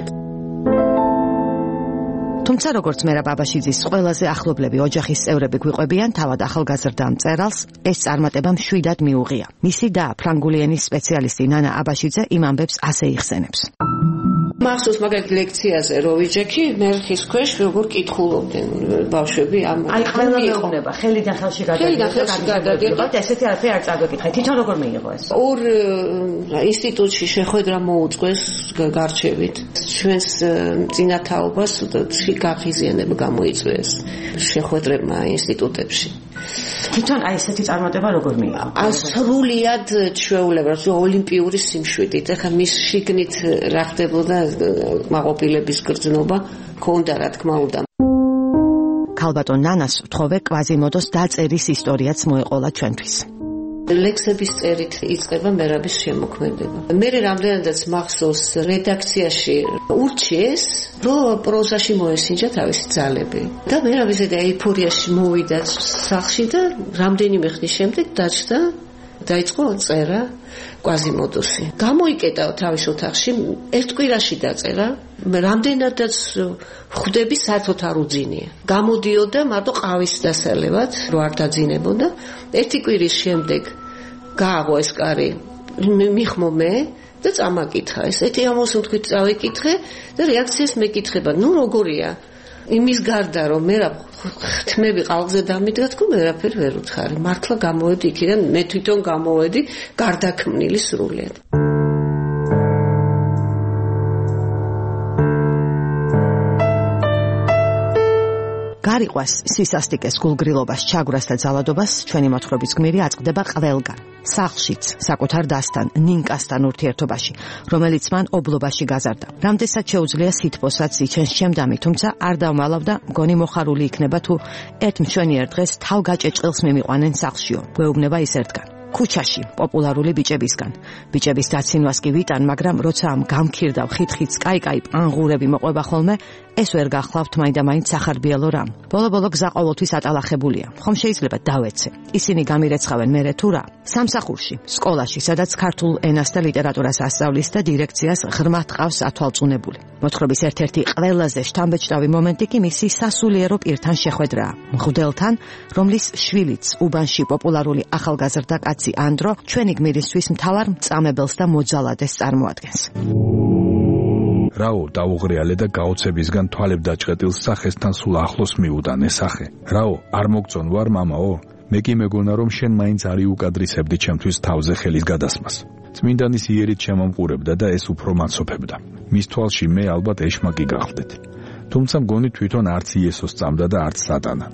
თუმცა როგორც მერაბ აბაშიძის ყველაზე ახლობლები ოჯახის წევრები გვიყვებიან, თავად ახალგაზრდა მწერალს ეს წარმატება მშვიდად მიუღია. მისი და ფრანგული ენის სპეციალისტი ნანა აბაშიძე იმ ამბებს ასე იხსენებს. მახსოვს მაგალითად ლექციაზე რო ვიჯექი, მერხის ქვეშ როგორ კითხულობდნენ ბავშვები ამ აი ყველა მეუბნება, ხელიდან ხელში გადადიოდა, ესეთი არაფერი არ წაგვეკითხე. თვითონ როგორ მიიღო ეს? ორ ინსტიტუტში შეხვედრა მოუწყვეს გარჩევით. ჩვენს წინათაობას გაღიზიანება გამოიწვიეს შეხვედრებმა ინსტიტუტებში. თვითონ აი ესეთი წარმატება როგორ მიიღო? სრულიად ჩვეულება, ოლიმპიური სიმშვიდით. ახლა მის შიგნით რა ხდებოდა მაყოფილების გრძნობა ქონდა, რა თქმა უნდა. ქალბატონ ნანას ვთხოვე კვაზიმოდოს დაწერის ისტორიაც მოეყოლა ჩვენთვის. ლექსების წერით იწყება მერაბის შემოქმედება. მე რამდენადაც მახსოვს რედაქციაში ურჩიეს, რომ პროზაში მოესინჯა თავისი ძალები. და მერაბის და ეიფორიაში მოვიდა სახლში და რამდენიმე ხნის შემდეგ დაჭდა დაიწყო წერა კვაზიმოდოსი. გამოიკეტა თავის ოთახში, ერთ კვირაში დაწერა, რამდენადაც ხვდები საერთოდ არ უძინია. გამოდიოდა მარტო ყავის დასალევად, რომ არ დაძინებოდა. ერთი კვირის შემდეგ გააღო ეს კარი მიხმო მე და წამაკითხა ეს ეთი ამოსულ თქვით წავიკითხე და რეაქციას მეკითხება ნუ როგორია იმის გარდა რომ მე რა ხთმები ყალზე დამიდგა თქო მე რაფერ ვერ უთხარი მართლა გამოვედი იქიდან მე თვითონ გამოვედი გარდაქმნილი სრულიად გარიყვას სისასტიკეს გულგრილობას ჩაგვრას და ძალადობას ჩვენი მოთხრობის გმირი აწყდება ყველგან სახლშიც საკუთარ დასთან ნინკასთან ურთიერთობაში რომელიც მან ობლობაში გაზარდა რამდენსაც შეუძლია სითბოსაც იჩენს შემდამი თუმცა არ დავმალავდა მგონი მოხარული იქნება თუ ერთ მშვენიერ დღეს თავგაჭეჭყილს მიმიყვანენ სახლშიო გვეუბნება ის ერთგან ქუჩაში პოპულარული ბიჭებისგან ბიჭების დაცინვას კი ვიტან მაგრამ როცა ამ გამქირდავ ხითხიც კაი-კაი პანღურები მოყვება ხოლმე ეს ვერ გახლავთ მაინდა-მაინც სახარბიელო რამ ბოლო-ბოლო გზა ყოველთვის ატალახებულია ხომ შეიძლება დავეცე ისინი გამირეცხავენ მერე თუ რა სამსახურში სკოლაში სადაც ქართულ ენას და ლიტერატურას ასწავლის და დირექციას ღრმად ყავს ათვალწუნებული მოთხრობის ერთ-ერთი ყველაზე შთამბეჭდავი მომენტი კი მისი სასულიერო პირთან შეხვედრაა მღვდელთან რომლის შვილიც უბანში პოპულარული ახალგაზრდა კაცი ანდრო ჩვენი გმირისთვის მთავარ მწამებელს და მოძალადეს წარმოადგენს რაო დაუღრიალე და გაოცებისგან თვალებ დაჭყეტილ სახესთან სულ ახლოს მიუდანე სახე რაო არ მოგწონ ვარ მამაო მე კი მეგონა რომ შენ მაინც არი უკადრისებდი ჩემთვის თავზე ხელის გადასმას წმინდანის იერით შემომყურებდა და ეს უფრო მაცოფებდა მის თვალში მე ალბათ ეშმაკი გახდეთ თუმცა მგონი თვითონ არც იესოს წამდა და არც სატანა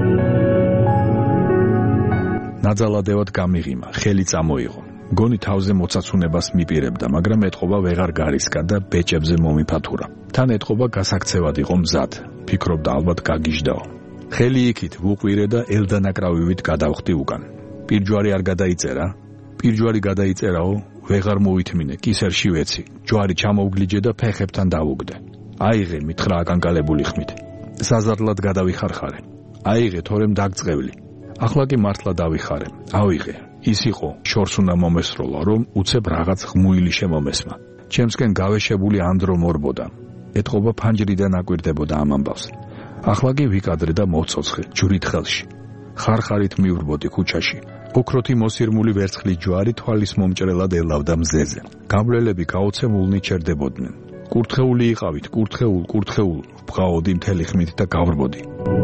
ნაძალადევად გამიღიმა ხელი წამოიღო გონი თავზე მოცაცუნებას მიპირებდა, მაგრამ ეთყობა ვეღარ გარისკა და ბეჭებზე მომიფათურა. თან ეთყობა გასაქცევად იყო მზად, ფიქრობდა ალბათ გაგიჟდაო. ხელი იქით ვუყვირე და ელდანაკრავივით გადავხდი უკან. პირჯვარი არ გადაიწერა? პირჯვარი გადაიწერაო, ვეღარ მოვითმინე, კისერში ვეცი. ჯვარი ჩამოვგლიჯე და ფეხებთან დავუგდე. აიღე, მითხრა აკანკალებული ხმით. საზარლად გადავიხარხარე. აიღე, თორემ დაგწყევლი. ახლა კი მართლა დავიხარე. ავიღე. ის იყო შორს უნდა მომესროლა რომ უცებ რაღაც ღმუილი შემომესმა ჩემსკენ გავეშებული ანდრო მორბოდა ეთყობა ფანჯრიდან აკვირდებოდა ამ ამბავს ახლა კი ვიკადრე და მოვცოცხლე ჯვრით ხელში ხარხარით მივრბოდი ქუჩაში ოქროთი მოსირმული ვერცხლის ჯვარი თვალის მომჭრელად ელავდა მზეზე გამვლელები გაოცებულნი ჩერდებოდნენ კურთხეული იყავით კურთხეულ კურთხეულ ვყავდი მთელი ხმით და გავრბოდი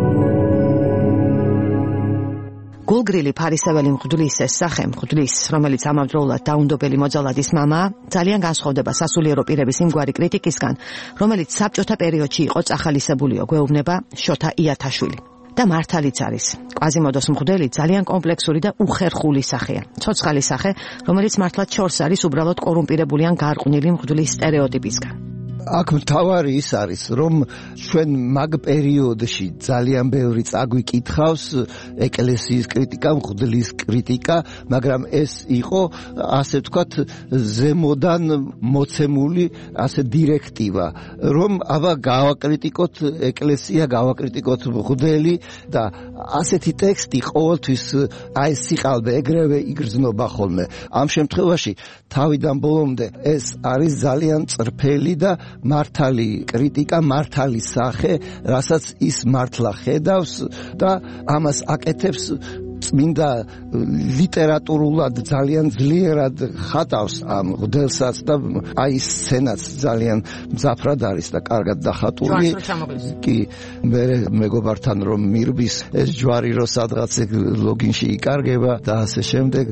გულგრილი ფარისეველი მღვდლის ეს სახე მღვდლის, რომელიც ამავდროულად დაუნდობელი მოძალადის მამაა, ძალიან განსხვავდება სასულიერო პირების იმგვარი კრიტიკისგან, რომელიც საბჭოთა პერიოდში იყო წახალისებულიო, გვეუბნება შოთა იათაშვილი. და მართალიც არის. კვაზიმოდოს მღვდელი ძალიან კომპლექსური და უხერხული სახეა. ცოცხალი სახე, რომელიც მართლაც შორს არის უბრალოდ კორუმპირებული ან გარყვნილი მღვდლის სტერეოტიპისგან. აქ მთავარი ის არის, რომ ჩვენ მაგ პერიოდში ძალიან ბევრი წაგვიკითხავს ეკლესიის კრიტიკა, მღვდლის კრიტიკა, მაგრამ ეს იყო, ასე ვთქვათ, ზემოდან მოცემული ასე დირექტივა, რომ აბა გავაკრიტიკოთ ეკლესია, გავაკრიტიკოთ მღვდელი და ასეთი ტექსტი ყოველთვის აი სიყალბე ეგრევე იგრძნობა ხოლმე. ამ შემთხვევაში თავიდან ბოლომდე ეს არის ძალიან წრფელი და მართალი კრიტიკა, მართალი სახე, რასაც ის მართლა ხედავს და ამას აკეთებს წმინდა ლიტერატურულად ძალიან ძლიერად ხატავს ამ მღვდელსაც და აი ეს სცენაც ძალიან მძაფრად არის და კარგად დახატული. კი, მე მეგობართან რომ მირბის ეს ჯვარი რო სადღაც ლოგინში იკარგება და ასე შემდეგ.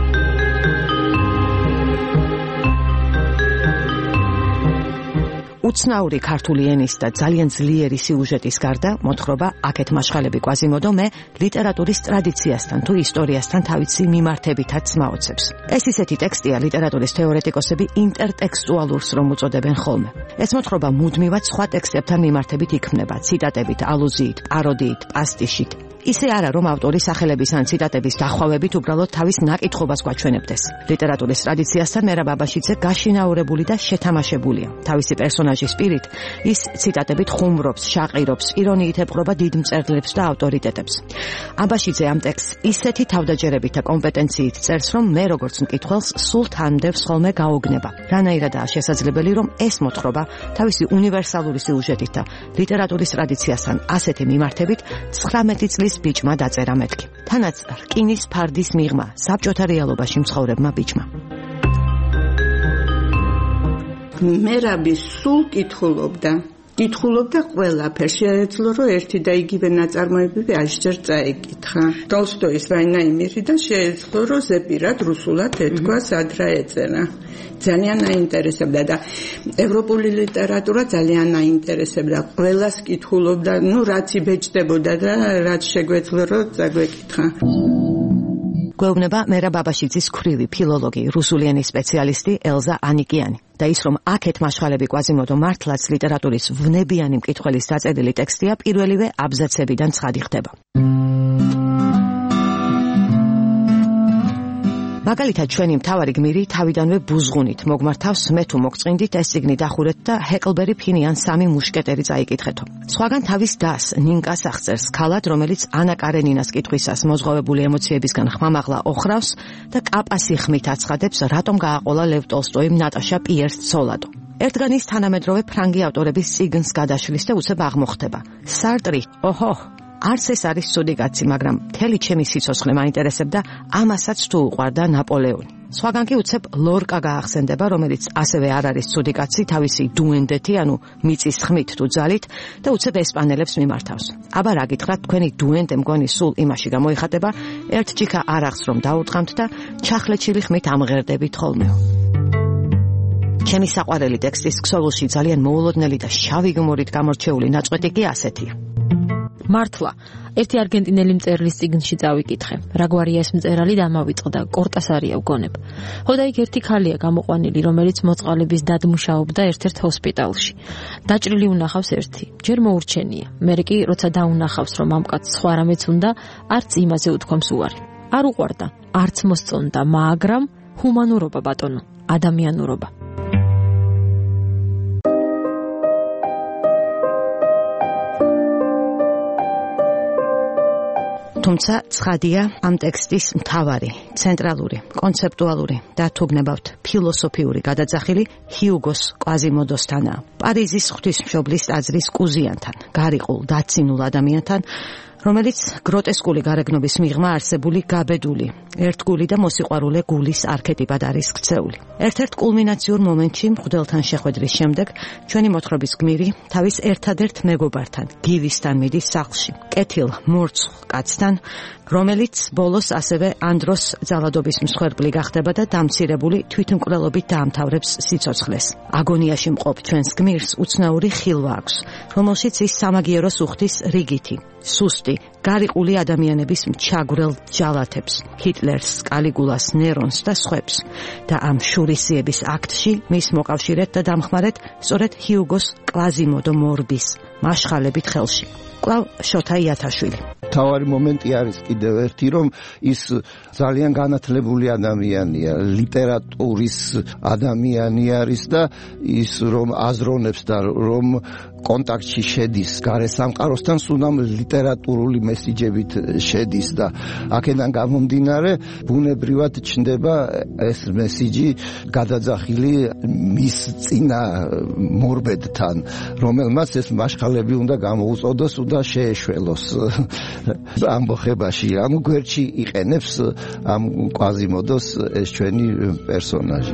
უცნაური ქართული ენის და ძალიან ძლიერი სიუჟეტის გარდა მოთხრობა აქეთ მაშხალები კვაზიმოდო მე ლიტერატურის ტრადიციასთან თუ ისტორიასთან თავისი მიმართებითაც მაოცებს. ეს ისეთი ტექსტია ლიტერატურის თეორეტიკოსები ინტერტექსტუალურს რომ უწოდებენ ხოლმე. ეს მოთხრობა მუდმივად სხვა ტექსტებთან მიმართებით იქმნება, ციტატებით, ალუზიით, პაროდიით, პასტიშით. ისე არა რომ ავტორი სახელების ან ციტატების დახვავებით უბრალოდ თავის ნაკითხობას გვაჩვენებდეს. ლიტერატურის ტრადიციასთან მერაბ აბაშიძე გაშინაურებული და შეთამაშებულია. თავისი პერსონაჟის პირით ის ციტატებით ხუმრობს, შაყირობს, ირონიით ეპყრობა დიდ მწერლებს და ავტორიტეტებს. აბაშიძე ამ ტექსტს ისეთი თავდაჯერებით და კომპეტენციით წერს, რომ მე როგორც მკითხველს სულ თანდევს ხოლმე გაოგნება. რანაირადაა შესაძლებელი, რომ ეს მოთხრობა თავისი უნივერსალური სიუჟეტით და ლიტერატურის ტრადიციასთან ასეთი მიმართებით ცხრამეტი წლის ბაბაშიძის ბიჭმა დაწერა მეთქი. თანაც რკინის ფარდის მიღმა საბჭოთა რეალობაში მცხოვრებმა ბიჭმა. მერაბი სულ კითხულობდა. კითხულობდა ყველაფერს, შეეძლო რომ ერთი და იგივე ნაწარმოებები აშჯერ წაეკითხა. ტოლსტოის ვაინა იმირიდან შეეძლო რომ ზეპირად რუსულად ეთქვა, სად რა ეწერა. ძალიან აინტერესებდა და ევროპული ლიტერატურა ძალიან აინტერესებდა. ყველას კითხულობდა, ნუ რაც იბეჭდებოდა და რაც შეგვეძლო რომ წაგვეკითხა. გვეუბნება მერაბ ბაბაშიძის ქვრივი ფილოლოგი, რუსული ენის სპეციალისტი ელზა ანიკიანი. და ის რომ აქეთ მაშხალები კვაზიმოდო მართლაც ლიტერატურის ვნებიანი მკითხველის დაწერილი ტექსტია, პირველივე აბზაცებიდან ცხადი ხდება. მაგალითად ჩვენი მთავარი გმირი თავიდანვე ბუზღუნით მოგმართავს, მე თუ მოგწყინდით ეს წიგნი დახურეთ და ჰეკლბერი ფინიან სამი მუშკეტერი წაიკითხეთო. სხვაგან თავის დას ნინკას აღწერს ქალად, რომელიც ანა კარენინას კითხვისას მოზღვავებული ემოციებისგან ხმამაღლა ოხრავს და კაპასი ხმით აცხადებს, რატომ გააყოლა ლევ ტოლსტოიმ ნატაშა პიერს ცოლადო. ერთგან ის თანამედროვე ფრანგი ავტორების წიგნს გადაშლის და უცებ აღმოხდება. სარტრი, ოჰო, არც ეს არის ცუდი კაცი, მაგრამ მთელი ჩემი სიცოცხლე მაინტერესებდა, ამასაც თუ უყვარდა ნაპოლეონი. სხვაგან კი უცებ ლორკა გაახსენდება, რომელიც ასევე არ არის ცუდი კაცი, თავისი დუენდეთი, ანუ მიწის ხმით თუ ძალით და უცებ ესპანელებს მიმართავს. აბა რა გითხრათ, თქვენი დუენდე მგონი სულ იმაში გამოიხატება, ერთ ჭიქა არახს რომ დაურტყამთ და ჩახლეჩილი ხმით ამღერდებით ხოლმეო. ჩემი საყვარელი ტექსტის ქსოვილში ძალიან მოულოდნელი და შავი გუმორით გამორჩეული ნაწყვეტი კი ასეთია. მართლა, ერთი არგენტინელი მწერლის წიგნში წავიკითხე. რაგვარია ეს მწერალი დამავიწყდა, კორტასარია ვგონებ. ხოდა იქ ერთი ქალია გამოყვანილი, რომელიც მოწყალების დადმუშაობდა ერთ-ერთ ჰოსპიტალში. დაჭრილი უნახავს ერთი, ჯერ მოურჩენია. მერე კი როცა დაუნახავს, რომ ამ კაცს სხვა რამეც უნდა, არც იმაზე უთქვამს უარი. არ უყვარდა, არც მოსწონდა, მაგრამ ჰუმანურობა ბატონო, ადამიანურობა. თუმცა ცხადია ამ ტექსტის მთავარი, ცენტრალური, კონცეპტუალური და თუ გნებავთ ფილოსოფიური გადაძახილი ჰიუგოს კვაზიმოდოსთანაა. პარიზის ღვთისმშობლის ტაძრის კუზიანთან, გარიყულ დაცინულ ადამიანთან, რომელიც გროტესკული გარეგნობის მიღმა არსებული გაბედული, ერთგული და მოსიყვარულე გულის არქეტიპად არის ქცეული. ერთ-ერთ კულმინაციურ მომენტში მღვდელთან შეხვედრის შემდეგ ჩვენი მოთხრობის გმირი თავის ერთადერთ მეგობართან, გივისთან მიდის სახლში. კეთილ მორცხ კაცთან, რომელიც ბოლოს ასევე ანდროს ძალადობის მსხვერპლი გახდება და დამცირებული თვითმკვლელობით დაამთავრებს სიცოცხლეს. აგონიაში მყოფ ჩვენს გმირს უცნაური ხილვა აქვს, რომელშიც ის სამაგიეროს უხდის რიგითი, სუსტი, გარიყული ადამიანების მჩაგვრელ ჯალათებს, ჰიტლერს, კალიგულას, ნერონს და სხვებს. და ამ შურისიების აქტში მის მოკავშირედ და დამხმარედ სწორედ ჰიუგოს კვაზიმოდო მორბის მაშხალებით ხელში. კვლავ შოთა იათაშვილი. თავარი მომენტი არის კიდევ ერთი, რომ ის ძალიან განათლებული ადამიანია, ლიტერატურის ადამიანი არის და ის რომ აზროვნებს და რომ კონტაქტში შედის გარესამყაროსთან, სულამ ლიტერატურული მესიჯებით შედის და აქედან გამომდინარე ბუნებრივად ჩნდება ეს მესიჯი გადაძახილი მის წინა მორბედთან, რომელმაც ეს მაშხალები უნდა გამოუწოდოს და შეეშველოს ამბოხებაში. ანუ გვერდში იყენებს ამ კვაზიმოდოს ეს ჩვენი პერსონაჟი.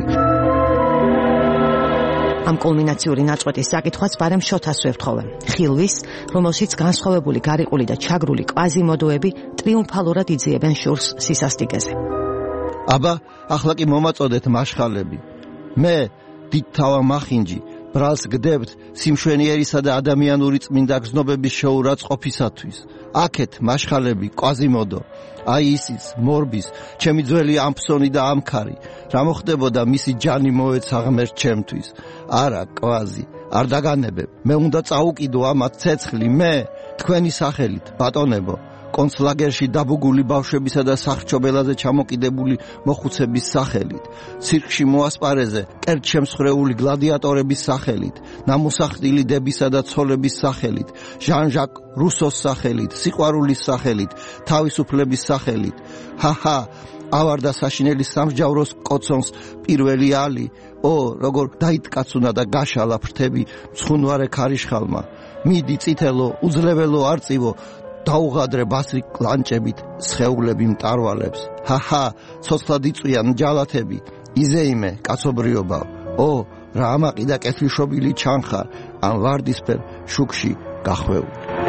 ამ კულმინაციური ნაწყვეტის საკითხვაც ბარემ შოთას ვევთხოვე. ხილვის, რომელშიც განსხვავებული გარიყული და ჩაგრული კვაზიმოდოები ტრიუმფალურად იძიებენ შურს სისასტიკეზე. აბა, ახლა კი მომაწოდეთ მაშხალები. მე, დიდთავა მახინჯი, ბრალს გდებთ სიმშვენიერისა და ადამიანური წმინდა გზნობების შეურაცხყოფისათვის. აქეთ მაშხალები, კვაზიმოდო, აი ისიც, მორბის, ჩემი ძველი ამფსონი და ამქარი, რა მოხდებოდა მისი ჯანი მოეცა ღმერთ ჩემთვის. არა, კვაზი, არ დაგანებებ, მე უნდა წაუკიდო ამათ ცეცხლი, მე, თქვენი სახელით, ბატონებო, კონცლაგერში დაბუგული ბავშვებისა და სახრჩობელაზე ჩამოკიდებული მოხუცების სახელით, ცირკში მოასპარეზე კერტშემსხრეული გლადიატორების სახელით, ნამოსახდილი დებისა და ცოლების სახელით, ჟან-ჟაკ რუსოს სახელით, სიყვარულის სახელით, თავისუფლების სახელით. ჰაჰა, ავარდა საშინელის სამსჯავროს კოცონს პირველი ალი, ო, როგორ დაიტკაცუნა და გაშალა ფრთები მცხუნვარე ქარიშხალმა. მიდი წითელო, უძლებელო არწივო, დაუღადრე ბასრი კლანჭებით სხეულები მტარვალებს. ჰაჰა, ცოცხლად იწვიან ჯალათები. იზეიმე, კაცობრიობა. ო, რა ამაყი და კეთილშობილი ჩანხარ, ამ ვარდისფერ შუქში გახვეული.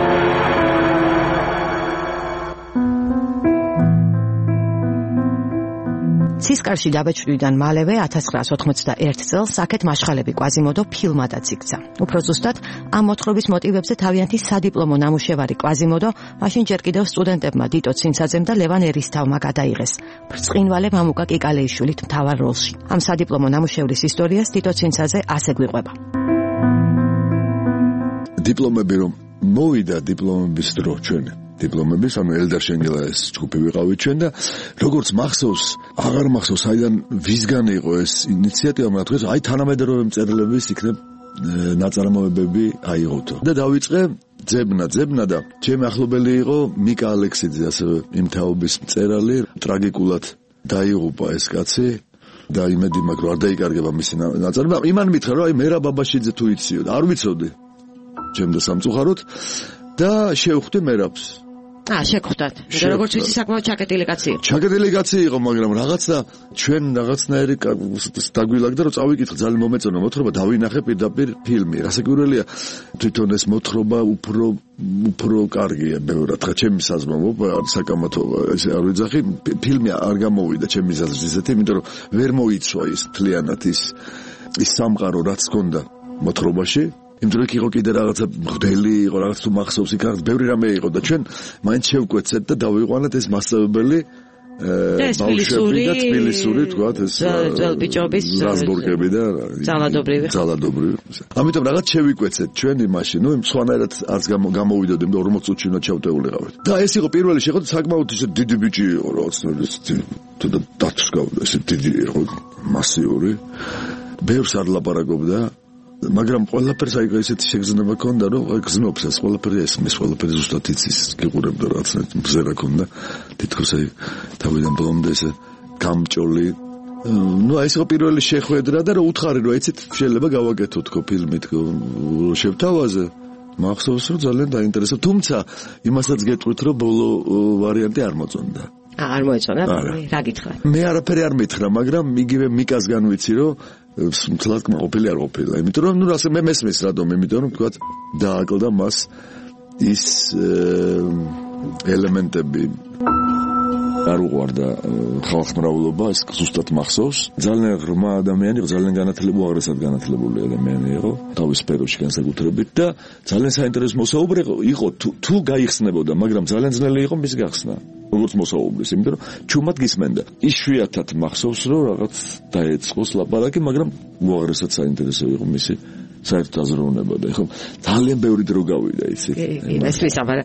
ცისკარში დაბეჭდვიდან მალევე ათას ცხრაას ოთხმოცდაერთი წელს აქეთ მაშხალები კვაზიმოდო ფილმადაც იქცა. უფრო ზუსტად, ამ მოთხრობის მოტივებზე თავიანთი სადიპლომო ნამუშევარი კვაზიმოდო მაშინ ჯერ კიდევ სტუდენტებმა დიტო ცინცაძემ და ლევან ერისთავმა გადაიღეს. ბრწყინვალე მამუკა კიკალეიშვილით მთავარ როლში. ამ სადიპლომო ნამუშევრის ისტორიას დიტო ცინცაძე ასე გვიყვება. დიპლომები რომ მოვიდა დიპლომების დრო ჩვენ დიპლომების, ანუ ელდარ შენგელაის ჯგუფი ვიყავით ჩვენ და როგორც მახსოვს, აღარ მახსოვს საიდან ვისგან იყო ეს ინიციატივა, მაგრამ თქვენ აი თანამედროვე მწერლების იქნებ ნაწარმოებები აიღოთო. და დავიწყე ძებნა, ძებნა და ჩემი ახლობელი იყო მიკა ალექსიძე, ასევე იმ თაობის მწერალი, ტრაგიკულად დაიღუპა ეს კაცი. და იმედი მაქვს რომ არ დაიკარგება მისი ნაწარმოება. იმან მითხრა რომ აი მერაბ ბაბაშიძე თუ იციო, არ ვიცოდი. ჩემდა სამწუხაროდ და შევხვდი მერაბს. აა შეგხვდათ. და როგორც ვიცი საკმაოდ ჩაკეტილი კაცი იყო. ჩაკეტილი კაცი იყო, მაგრამ რაღაცა ჩვენ რაღაცნაირი დაგვილაგდა რომ წავიკითხე, ძალიან მომეწონა მოთხრობა, დავინახე პირდაპირ ფილმი. რასაკვირველია, თვითონ ეს მოთხრობა უფრო უფრო კარგია ბევრად. ხა ჩემი საზმო საკამათო ესე არ ვიძახი, ფილმი არ გამოვიდა ჩემი აზრით ისეთი, იმიტომ რომ ვერ მოიცვა ის მთლიანად ის ის სამყარო რაც ჰქონდა მოთხრობაში. იმიტომ რომ იყო კიდე რაღაცა მღვდელი იყო, რაღაც თუ მახსოვს იქ რაღაც ბევრი რამე იყო და ჩვენ მაინც შევკვეცეთ და დავიყვანეთ ეს მასწავლებელი ბავშვები და თბილისური თქვათ ეს ძელბიჭობის ზალცბურგები და ძალადობრივი ძალადობრივი. ამიტომ რაღაც შევიკვეცეთ ჩვენ იმაში, ნუ იმ სხვანაირად არც გამოვიდოდი, იმიტომ ორმოც წუთში უნდა ჩავტეულიყავით. და ეს იყო პირველი შეხვედრა, საკმაოდ ისე დიდი ბიჭი იყო რაღაც თუ და დათსგავდა, ესე დიდი იყო, მასიური. ბევრს არ ლაპარაკობდა. მაგრამ ყველაფერს აი ესეთი შეგრძნება ქონდა, რომ გზნობს ეს ყველაფერი ესმის, ყველაფერი ზუსტად იცის, გიყურებდა რაღაც მზერა ქონდა. თითქოს აი თავიდან ბოლომდე ესე გამჭოლი. ნუ აი ეს იყო პირველი შეხვედრა და რა უთხარი რომ ეცეთ შეიძლება გავაკეთო თქო ფილმი თქო შევთავაზე. მახსოვს რომ ძალიან დაინტერესდა, თუმცა იმასაც გეტყვით რომ ბოლო ვარიანტი არ მოწონდა. არ მოეწონა? რა გითხრათ? მე არაფერი არ მითხრა, მაგრამ იგივე მიკასგან ვიცი რომ მთლად კმაყოფილი არ ყოფილა, იმიტომ რომ ნუ ასე მე მესმის რადომ, იმიტომ რომ თქვა დააკლდა მას ის ელემენტები არ უყვარდა ხალხმრავლობა, ეს ზუსტად მახსოვს. ძალიან ღრმა ადამიანი იყო, ძალიან განათლებული, უაღრესად განათლებული ადამიანი იყო, თავის სფეროში განსაკუთრებით და ძალიან საინტერესო მოსაუბრე იყო, თუ გაიხსნებოდა, მაგრამ ძალიან ძნელი იყო მის გახსნა. როგორც მოსაუბრის, იმიტომ რომ ჩუმად გისმენდა. იშვიათად მახსოვს, რომ რაღაც დაეწყოს ლაპარაკი, მაგრამ უაღრესად საინტერესო იყო მისი საერთო აზროვნება და ხო ძალიან ბევრი დრო გავიდა იცი. ეს მისაბარა.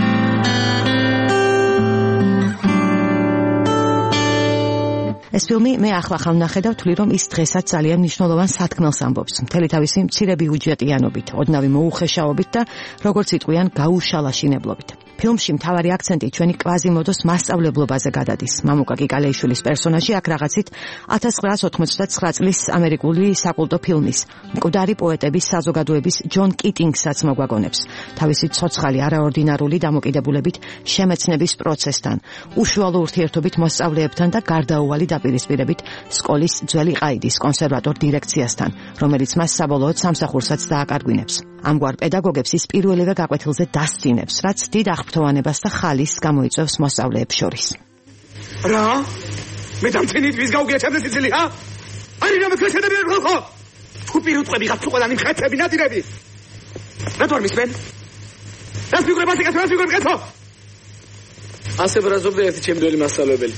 ეს ფილმი მე ახლა ხარ ვნახე და ვთვლი რომ ის დღესაც ძალიან მნიშვნელოვან სათქმელს ამბობს. მთელი თავისი მცირე ბიუჯეტიანობით, ოდნავი მოუხეშაობით და როგორც იტყვიან გაუშალაშინებლობით. ფილმში მთავარი აქცენტი ჩვენი კვაზიმოდოს მასწავლებლობაზე გადადის. მამუკა კიკალეიშვილის პერსონაჟი აქ რაღაცით ათას ცხრაას ოთხმოცდათცხრა წლის ამერიკული საკულტო ფილმის მკვდარი პოეტების საზოგადოების ჯონ კიტინგსაც მოგვაგონებს. თავისი ცოცხალი არაორდინარული დამოკიდებულებით შემეცნების პროცესთან, უშუალო ურთიერთობით მოსწავლეებთან და გარდაუვალი დაპირისპირებით სკოლის ძველი ყაიდის კონსერვატორ დირექციასთან, რომელიც მას საბოლოოდ სამსახურსაც დააკარგვინებს. ამგვარ პედაგოგებს ის პირველივე გაკვეთილზე დასცინებს, რაც დიდ აღფრთოვანებას და ხალისს გამოიწვევს მოსწავლეებს შორის. რა? მე დამცინით ვის გავგიაჩებდი სიცილი, ჰა? არი რა მეკრეშედები არ ხალხო? თუ პირუტყვები ხართ ყველანი მხეცები ნადირები. რა თორმისმენ? რას მიგრებათ ეკეთო, რას მიგრებ ეკეთო? ასე ბრაზობდა ერთი ჩემდელი მასწავლებელი.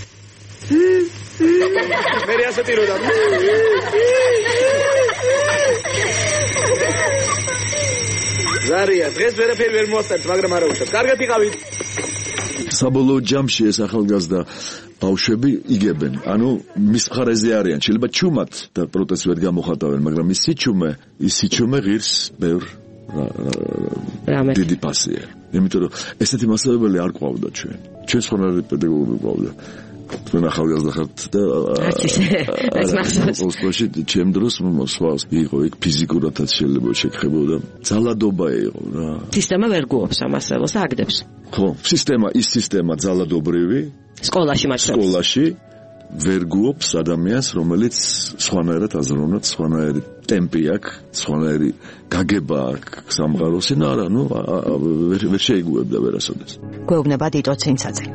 მე რა ასეთი როდა? ზარია, დღეს ვერაფერი ვერ მოასწარეთ, მაგრამ არა უშავთ. კარგად იყავით. საბოლოო ჯამში ეს ახალგაზრდა ბავშვები იგებენ. ანუ მის მხარეზე არიან. შეიძლება ჩუმად და პროტესტს ვერ გამოხატავენ, მაგრამ ის სიჩუმე, ის სიჩუმე ღირს ბევრ დიდი პასია. იმიტომ რომ ესეთი მასწავლებელი არ ყვავდა ჩვენ. ჩვენ სხვანაირი პედაგოგები ყვავდა. თქვენ ახალგაზრდა ხართ და ეს მახსოვს. ოსლოში ჩემ დროს მოსვას იყო იქ ფიზიკურადაც შეიძლება შეგხებოდა. ძალადობა იყო რა. სისტემა ვერ გუობს ამას ველოს და აგდებს. ხო, სისტემა ის სისტემა ძალადობრივი სკოლაში მათ სკოლაში ვერ გუობს ადამიანს, რომელიც სხვანაირად აზროვნად, სხვანაირი ტემპი აქვს, სხვანაირი გაგება აქვს სამყაროს, და არა, ნუ ვერ ვერ შეიგუებდა ვერასოდეს. გვეუბნება დიტო ცინცაძე.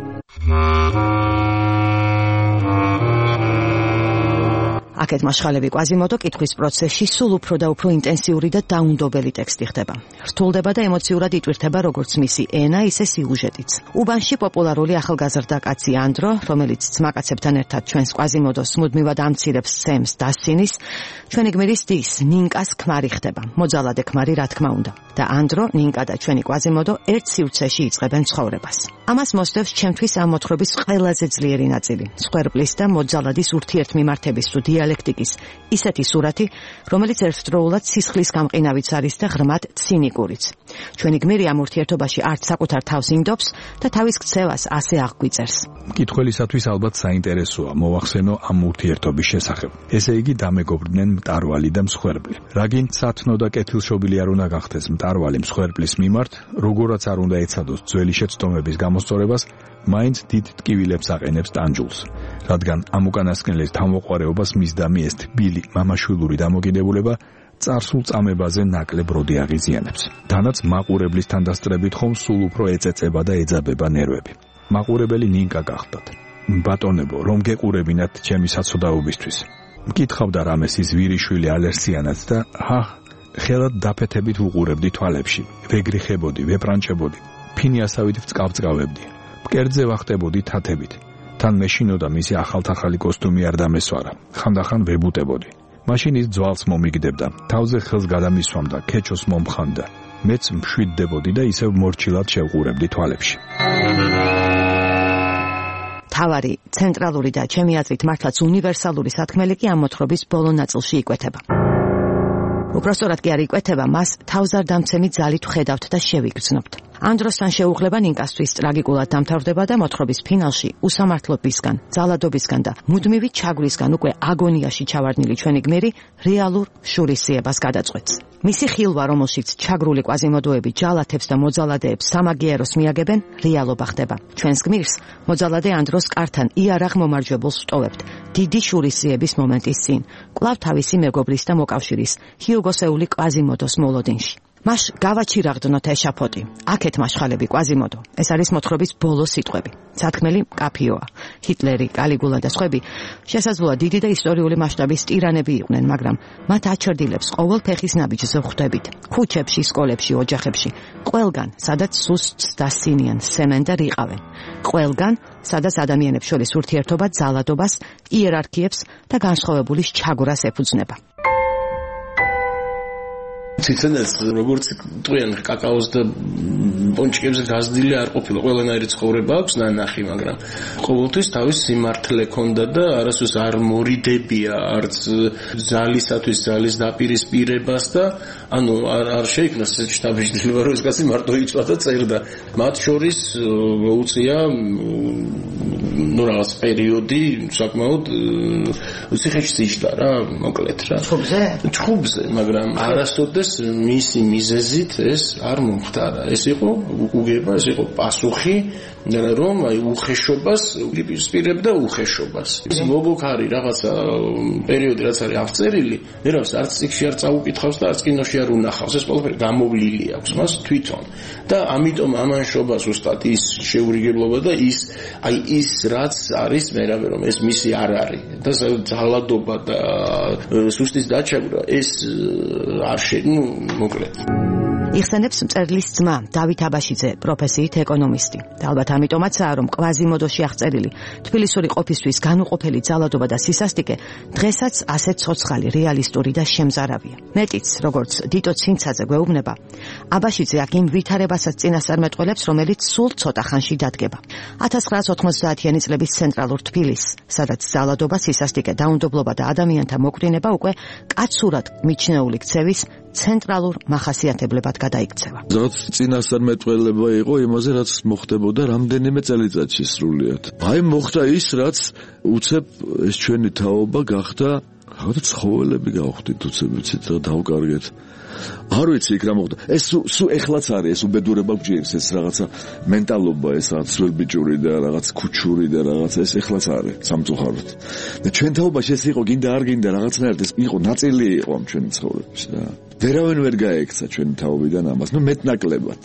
აქეთ მაშხალები კვაზიმოდო კითხვის პროცესში სულ უფრო და უფრო ინტენსიური და დაუნდობელი ტექსტი ხდება. რთულდება და ემოციურად იტვირთება როგორც მისი ენა, ისე სიუჟეტიც. უბანში პოპულარული ახალგაზრდა კაცი ანდრო, რომელიც ძმაკაცებთან ერთად ჩვენს კვაზიმოდოს მუდმივად ამცირებს სემს და სინის, ჩვენი გმირის დის, ნინკას ქმარი ხდება. მოძალადე ქმარი, რა თქმა უნდა. და ანდრო, ნინკა და ჩვენი კვაზიმოდო ერთ სივრცეში იწყებენ ცხოვრებას. ამას მოსდევს ჩემთვის ამ მოთხრობის ყველაზე ძლიერი ნაწილი. სხვერპლის და მოძალადის ურთიერთმიმართების თუ დიალექტიკის ისეთი სურათი, რომელიც ერთდროულად სისხლის გამყინავიც არის და ღრმად ცინიკურიც. ჩვენი გმირი ამ ურთიერთობაში არც საკუთარ თავს ინდობს და თავის ქცევას ასე აღგვიწერს. მკითხველისათვის ალბათ საინტერესოა მოვახსენო ამ ურთიერთობის შესახებ. ესე იგი დამეგობრდნენ მტარვალი და მსხვერპლი. რაგინ სათნო და კეთილშობილი არ უნდა გახდეს მტარვალი მსხვერპლის მიმართ, როგორაც არ უნდა ეცადოს ძველი შეცდომების გამოსწორებას, მაინც დიდ ტკივილებს აყენებს ტანჯულს, რადგან ამ უკანასკნელის თავმოყარეობას მისდამი ეს თბილი მამაშვილური დამოკიდებულება წარსულ წამებაზე ნაკლებ როდი აღიზიანებს. თანაც მაყურებლის თანდასწრებით ხომ სულ უფრო ეწეწება და ეძაბება ნერვები. მაყურებელი ნინკა გახდათ. ბატონებო, რომ გეყურებინათ ჩემი საცოდაობისთვის. მკითხავდა რამეს ის ვირიშვილი ალერსიანაც და ჰა, ხელად დაფეთებით ვუყურებდი თვალებში. ვეგრიხებოდი, ვეპრანჩებოდი, ფინიასავით ვწკავწკავებდი. მკერდზე ვახტებოდი თათებით. თან მეშინოდა მისი ახალთახალი კოსტუმი არ დამესვარა. ხანდახან ვებუტებოდი. მაშინ ის ძვალს მომიგდებდა, თავზე ხელს გადამისვამდა, ქეჩოს მომხანდა. მეც მშვიდდებოდი და ისევ მორჩილად შევყურებდი თვალებში. თავარი, ცენტრალური და ჩემი აზრით მართლაც უნივერსალური სათქმელი კი ამ მოთხრობის ბოლო ნაწილში იკვეთება. უпростоრად კი არ იკვეთება, მას თავზარდამცემი ძალით ვხედავთ და შევიგრძნობთ. ამ დროსთან შეუღლება ნინკასთვის ტრაგიკულად დამთავრდება და მოთხრობის ფინალში უსამართლობისგან, ძალადობისგან და მუდმივი ჩაგვისგან უკვე აგონიაში ჩავარდნილი ჩვენი გმირი რეალურ შურისიებას გადაწყვეტს. მისი ხილვა, რომელშიც ჩაგრული კვაზიმოდოები ჯალათებს და მოძალადეებს სამაგიეროს მიაგებენ, რეალობა ხდება. ჩვენს გმირს მოძალადე ანდროს კართან იარაღ მომარჯვებულს ვტოვებთ. დიდი შურისიების მომენტის წინ, კვლავ თავისი მეგობრის და მოკავშირის ჰიუგოსეული კვაზიმოდოს მოლოდინში. მას გავაჩირაღდნოთ ეშაფოტი. აქეთ მაშხალები კვაზიმოდო. ეს არის მოთხრობის ბოლო სიტყვები. სათქმელი კაფიოა. ჰიტლერი, კალიგულა და სხვები შესაძლოა დიდი და ისტორიული მასშტაბის ტირანები იყვნენ, მაგრამ მათ აჩრდილებს ყოველ ფეხის ნაბიჯზე ხვდებით. ქუჩებში, სკოლებში, ოჯახებში, ყველგან, სადაც სუსტს დასცინიან, სემენ და რიყავენ. ყველგან, სადაც ადამიანებს შორის ურთიერთობა ძალადობას, იერარქიებს და განსხვავებული ჩაგვრას ეფუძნება. ციცენას როგორც ტყვიან კაკაოს და პონჩიკებზე გაზრდილი არ ყოფილა, ყველანაირი ცხოვრება აქვს ნანახი, მაგრამ ყოველთვის თავის სიმართლე ქონდა და არასდროს არ მორიდებია არც ძალისათვის ძალის დაპირისპირებას და ანუ არ შეიქმნა შტაბ-ბიჭდილება, რომ ეს კაცი მარტო იწვა და წერდა. მათ შორის მოუწია ну რაღაც პერიოდი საკმაოდ ციხეში სიჯდა რა, მოკლედ რა. ჩხუბზე? ჩხუბზე, მაგრამ არასოდეს მისი მიზეზით ეს არ მომხდარა. ეს იყო უგება, ეს იყო პასუხი, რომ აი უხეშობას იპირისპირებდა უხეშობას. ის მოგოქარი რაღაცა პერიოდი რაც არის აღწერილი, ვერავის არც ციკში არ წაუკითხავს და არც კინოში არ უნახავს. ეს ყველაფერი გამოვლილი აქვს მას თვითონ. და ამიტომ ამანშობას უბრალოდ ის შეურიგებლობა და ის აი ის რაც არის მერავე რომ ეს მისი არ არის და ძალადობა და სუსტის დაჩაგვრა ეს არ შე ნუ მოკლედ იხსენებს მწერლის ძმა დავით აბაშიძე, პროფესიით ეკონომისტი. და ალბათ ამიტომაცაა, რომ კვაზიმოდოში აღწერილი თბილისური ყოფისთვის განუყოფელი ძალადობა და სისასტიკე დღესაც ასე ცოცხალი, რეალისტური და შემზარავია. მეტიც, როგორც დიტო ცინცაძე გვეუბნება, აბაშიძე აქ იმ ვითარებასაც წინასწარმეტყველებს, რომელიც სულ ცოტა ხანში დადგება. ათას ცხრაას ოთხმოცდაათიანი წლების ცენტრალურ თბილისს, სადაც ძალადობა, სისასტიკე, დაუნდობლობა და ადამიანთა მოკვდინება უკვე კაცურად მიჩნეული ქცევის ცენტრალურ მახასიათებლებად გადაიქცევა. რაც წინასწარმეტყველება იყო იმაზე, რაც მოხდებოდა რამდენიმე წელიწადში სრულიად. აი მოხდა ის, რაც უცებ ეს ჩვენი თაობა გახდა, ხოდა ცხოველები გავხდით უცებ ვიცით და დავკარგეთ. არ ვიცი იქ რა მოხდა. ეს სულ ეხლაც არის ეს უბედურება გჯერს ეს რაღაცა მენტალობა, ეს რაღაც სველბიჭური და რაღაც ქუჩური და რაღაც ეს ეხლაც არის სამწუხაროდ. და ჩვენ თაობაში ეს იყო გინდა არ გინდა რაღაცნაირად ეს იყო ნაწილი იყო ამ ჩვენი ცხოვრების და ვერავინ ვერ გაექცა ჩვენი თაობიდან ამას. ნუ მეტნაკლებად.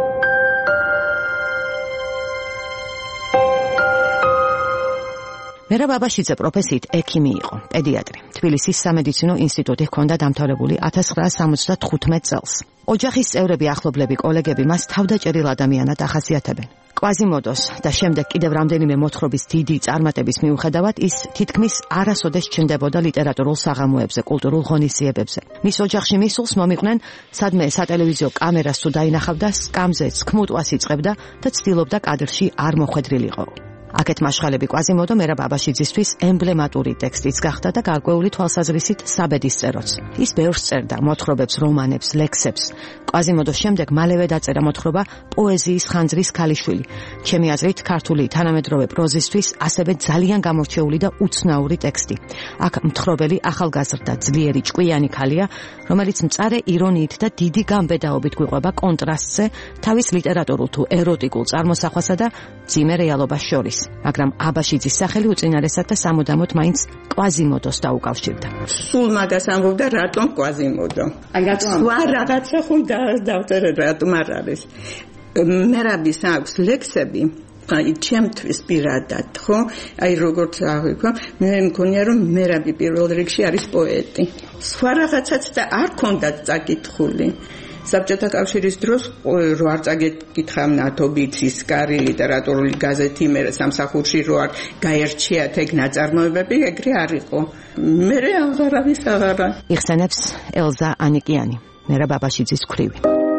მერაბ ბაბაშიძე პროფესიით ექიმი იყო, პედიატრი. თბილისის სამედიცინო ინსტიტუტი ჰქონდა დამთავრებული ათას ცხრაასი სამოცდათხუთმეტ წელს. ოჯახის წევრები, ახლობლები, კოლეგები მას თავდაჭერილ ადამიანად ახასიათებენ. კვაზიმოდოს და შემდეგ კიდევ რამდენიმე მოთხრობის დიდი წარმატების მიუხედავად ის თითქმის არასოდეს ჩნდებოდა ლიტერატურულ საღამოებზე, კულტურულ ღონისძიებებზე. მის ოჯახში მისულს მომიყვნენ, სადმე სატელევიზიო კამერას თუ დაინახავდა, სკამზეც ქმუტვას იწყებდა და ცდილობდა კადრში არ მოხვედრილიყო. აქეთ მაშხალები კვაზიმოდო მერაბ ბაბაშიძისთვის ემბლემატური ტექსტიც გახდა და გარკვეული თვალსაზრისით საბედისწეროც. ის ბევრს წერდა მოთხრობებს, რომანებს, ლექსებს. კვაზიმოდოს შემდეგ მალევე დაწერა მოთხრობა პოეზიის ხანძრის ქალიშვილი. ჩემი აზრით, ქართული თანამედროვე პროზისთვის ასევე ძალიან გამორჩეული და უცნაური ტექსტი. აქ მთხრობელი ახალგაზრდა, ძლიერი, ჭკვიანი ქალია, რომელიც მწარე ირონიით და დიდი გამბედაობით გვიყვება კონტრასტზე თავის ლიტერატურულ თუ ეროტიკულ წარმოსახვასა და მძიმე რეალობას შორის. მაგრამ აბაშიძის სახელი უწინარესად და სამუდამოდ მაინც კვაზიმოდოს დაუკავშირდა. სულ მაგას ამბობდა რატომ კვაზიმოდო? აი რატომ? სხვა რაღაცა ხომ დავწერე რატომ არ არის. მერაბის აქვს ლექსები აი ჩემთვის პირადად, ხო? აი როგორც აღვიქვა, მე მგონია რომ მერაბი პირველ რიგში არის პოეტი. სხვა რაღაცაც და არ ქონდათ წაკითხული. საბჭოთა კავშირის დროს რო არ წაგეკითხა ნათობიც ის კარი ლიტერატურული გაზეთი მე სამსახურში რო არ გაერჩიათ ეგ ნაწარმოებები ეგრე არ იყო. მე აღარავის აღარა. იხსენებს ელზა ანიკიანი, მერაბ ბაბაშიძის ქვრივი.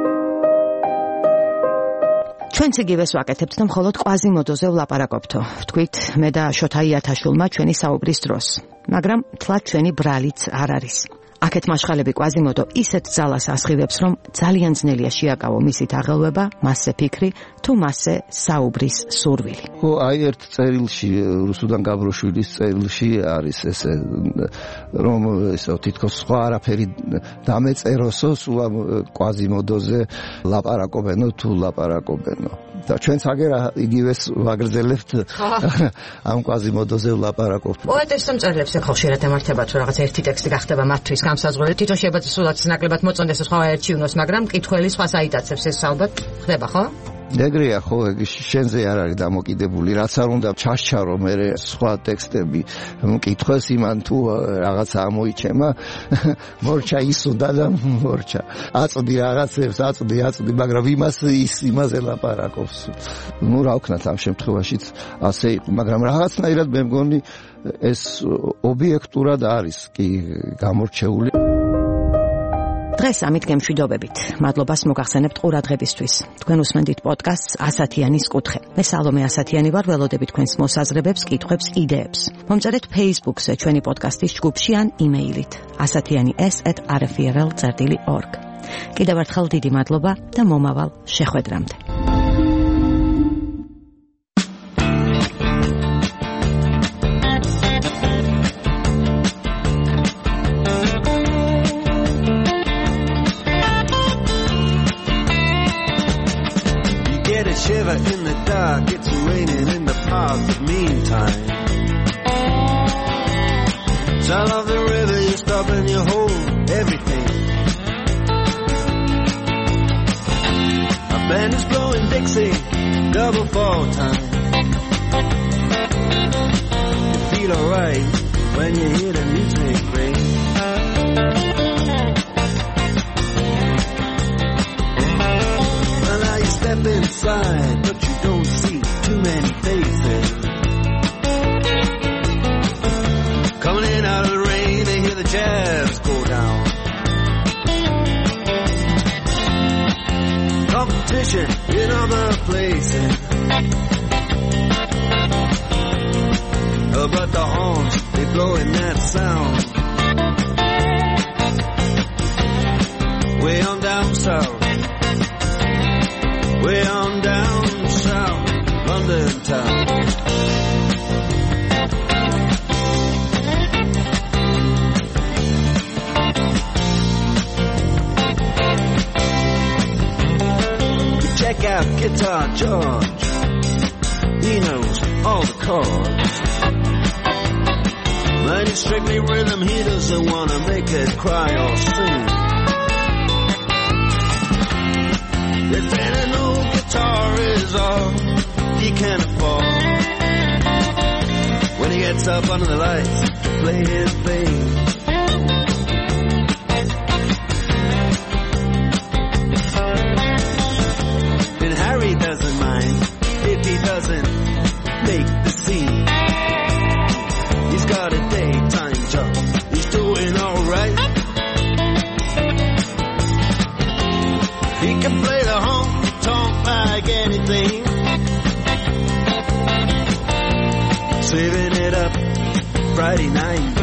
ჩვენც იგივეს ვაკეთებთ და მხოლოდ კვაზიმოდოზე ვლაპარაკობთო. ვთქვით, მე და შოთა იათაშვილმა ჩვენი საუბრის დროს, მაგრამ თლად ჩვენი ბრალიც არ არის. აქეთ მაშხალები კვაზიმოდო ისეთ ძალას ასხივებს, რომ ძალიან ძნელია შეაკავო მისით აღელვება, მასზე ფიქრი, თუ მასზე საუბრის სურვილი. ხო, აი ერთ წერილში, რუსუდან გაბროშვილის წერილში არის ესე, რომ ესე თითქოს სხვა არაფერი დამეწეროსო, სულ ამ კვაზიმოდოზე ლაპარაკობენო თუ ლაპარაკობენო. და ჩვენც აგერა იგივეს ვაგრძელებთ ამ კვაზიმოდოზე ვლაპარაკობთ. პოეტებს და მწერლებს ეხლა ხშირად ემართება თუ რაღაც ერთი ტექსტი გახდება მათთვის გამსაზღვრელი, თვითონ შეიძლება სულაც ნაკლებად მოწონდეს სხვა ერჩივნოს, მაგრამ მკითხველი სხვას აიტაცებს, ეს ალბათ ხდება, ხო? ეგრეა, ხო, შენზე არ არის დამოკიდებული, რაც არ უნდა ჩასჩარო მე სხვა ტექსტები მკითხველს იმან თუ რაღაცა ამოიჩემა, მორჩა ის უნდა და მორჩა. აწვდი რაღაცებს, აწვდი, აწვდი, მაგრამ იმას ის იმაზე ლაპარაკობს. ნუ რა ვქნათ ამ შემთხვევაშიც ასე იყო, მაგრამ რაღაცნაირად მე მგონი ეს ობიექტურად არის კი გამორჩეული. დღეს ამით გემშვიდობებით. მადლობას მოგახსენებთ ყურადღებისთვის. თქვენ უსმენთ პოდკასტს ასათიანის კუთხე. მე სალომე ასათიანი ვარ, ველოდებით თქვენს მოსაზრებებს, კითხვებს, იდეებს. მომწერეთ Facebook-ზე ჩვენი პოდკასტის ჯგუფში ან იმეილით ასათიანი s at r f r l dot org. კიდევ ერთხელ დიდი მადლობა და მომავალ შეხვედრამდე. Shiver in the dark, it's raining in the park, but meantime sound of the river, you stop and you hold everything. A band is blowing Dixie, double fall time. You feel alright when you hear the music ring. Step inside, but you don't see too many faces. Coming in out of the rain, they hear the jazz go down. Competition in other places. Oh, but the horns, they blow in that sound. way on down south, way on down south, London town. Check out Guitar George, he knows all the chords. When it's strictly rhythm, he doesn't wanna make it cry or sing. If any old guitar is all he can afford, when he gets up under the lights to play his thing. Then Harry doesn't mind if he doesn't make the scene. He's got a daytime job, he's doing alright. He can play the honky-tonk like anything, saving it up Friday night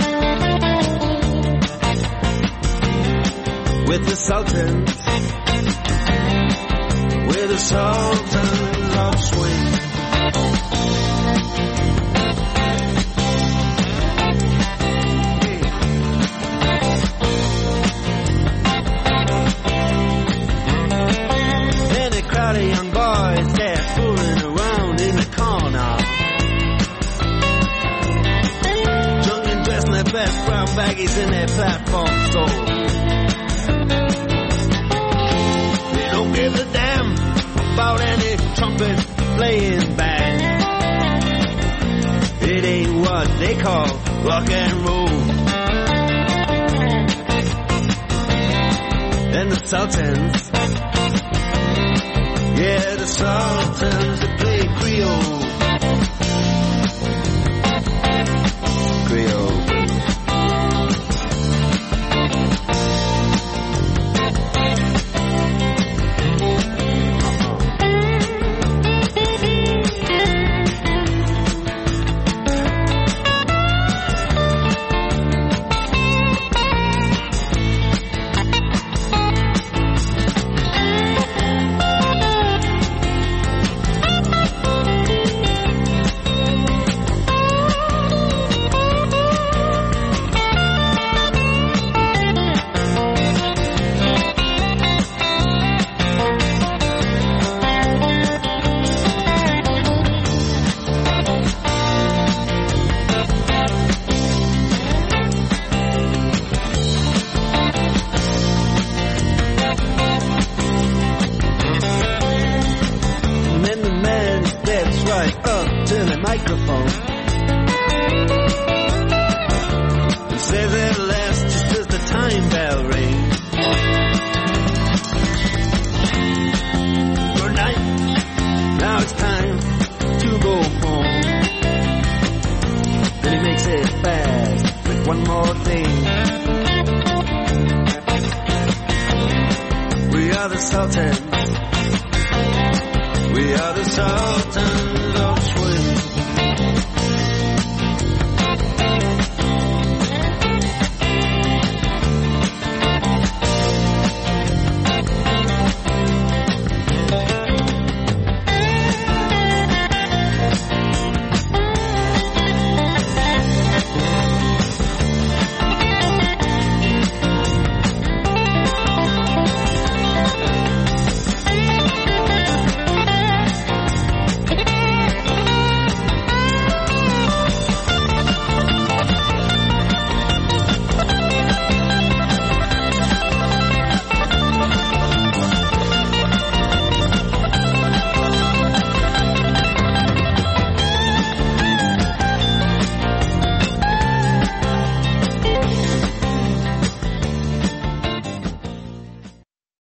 with the Sultans, with the Sultans of Swing. Crowd of young boys, they're fooling around in the corner, drunk and dressed in their best brown baggies in their platform soles. They don't give a damn about any trumpet playing band. It ain't what they call rock and roll. And the Sultans, yeah, the Sultans, they play Creole. Creole. We are the Sultans. We are the Sultans.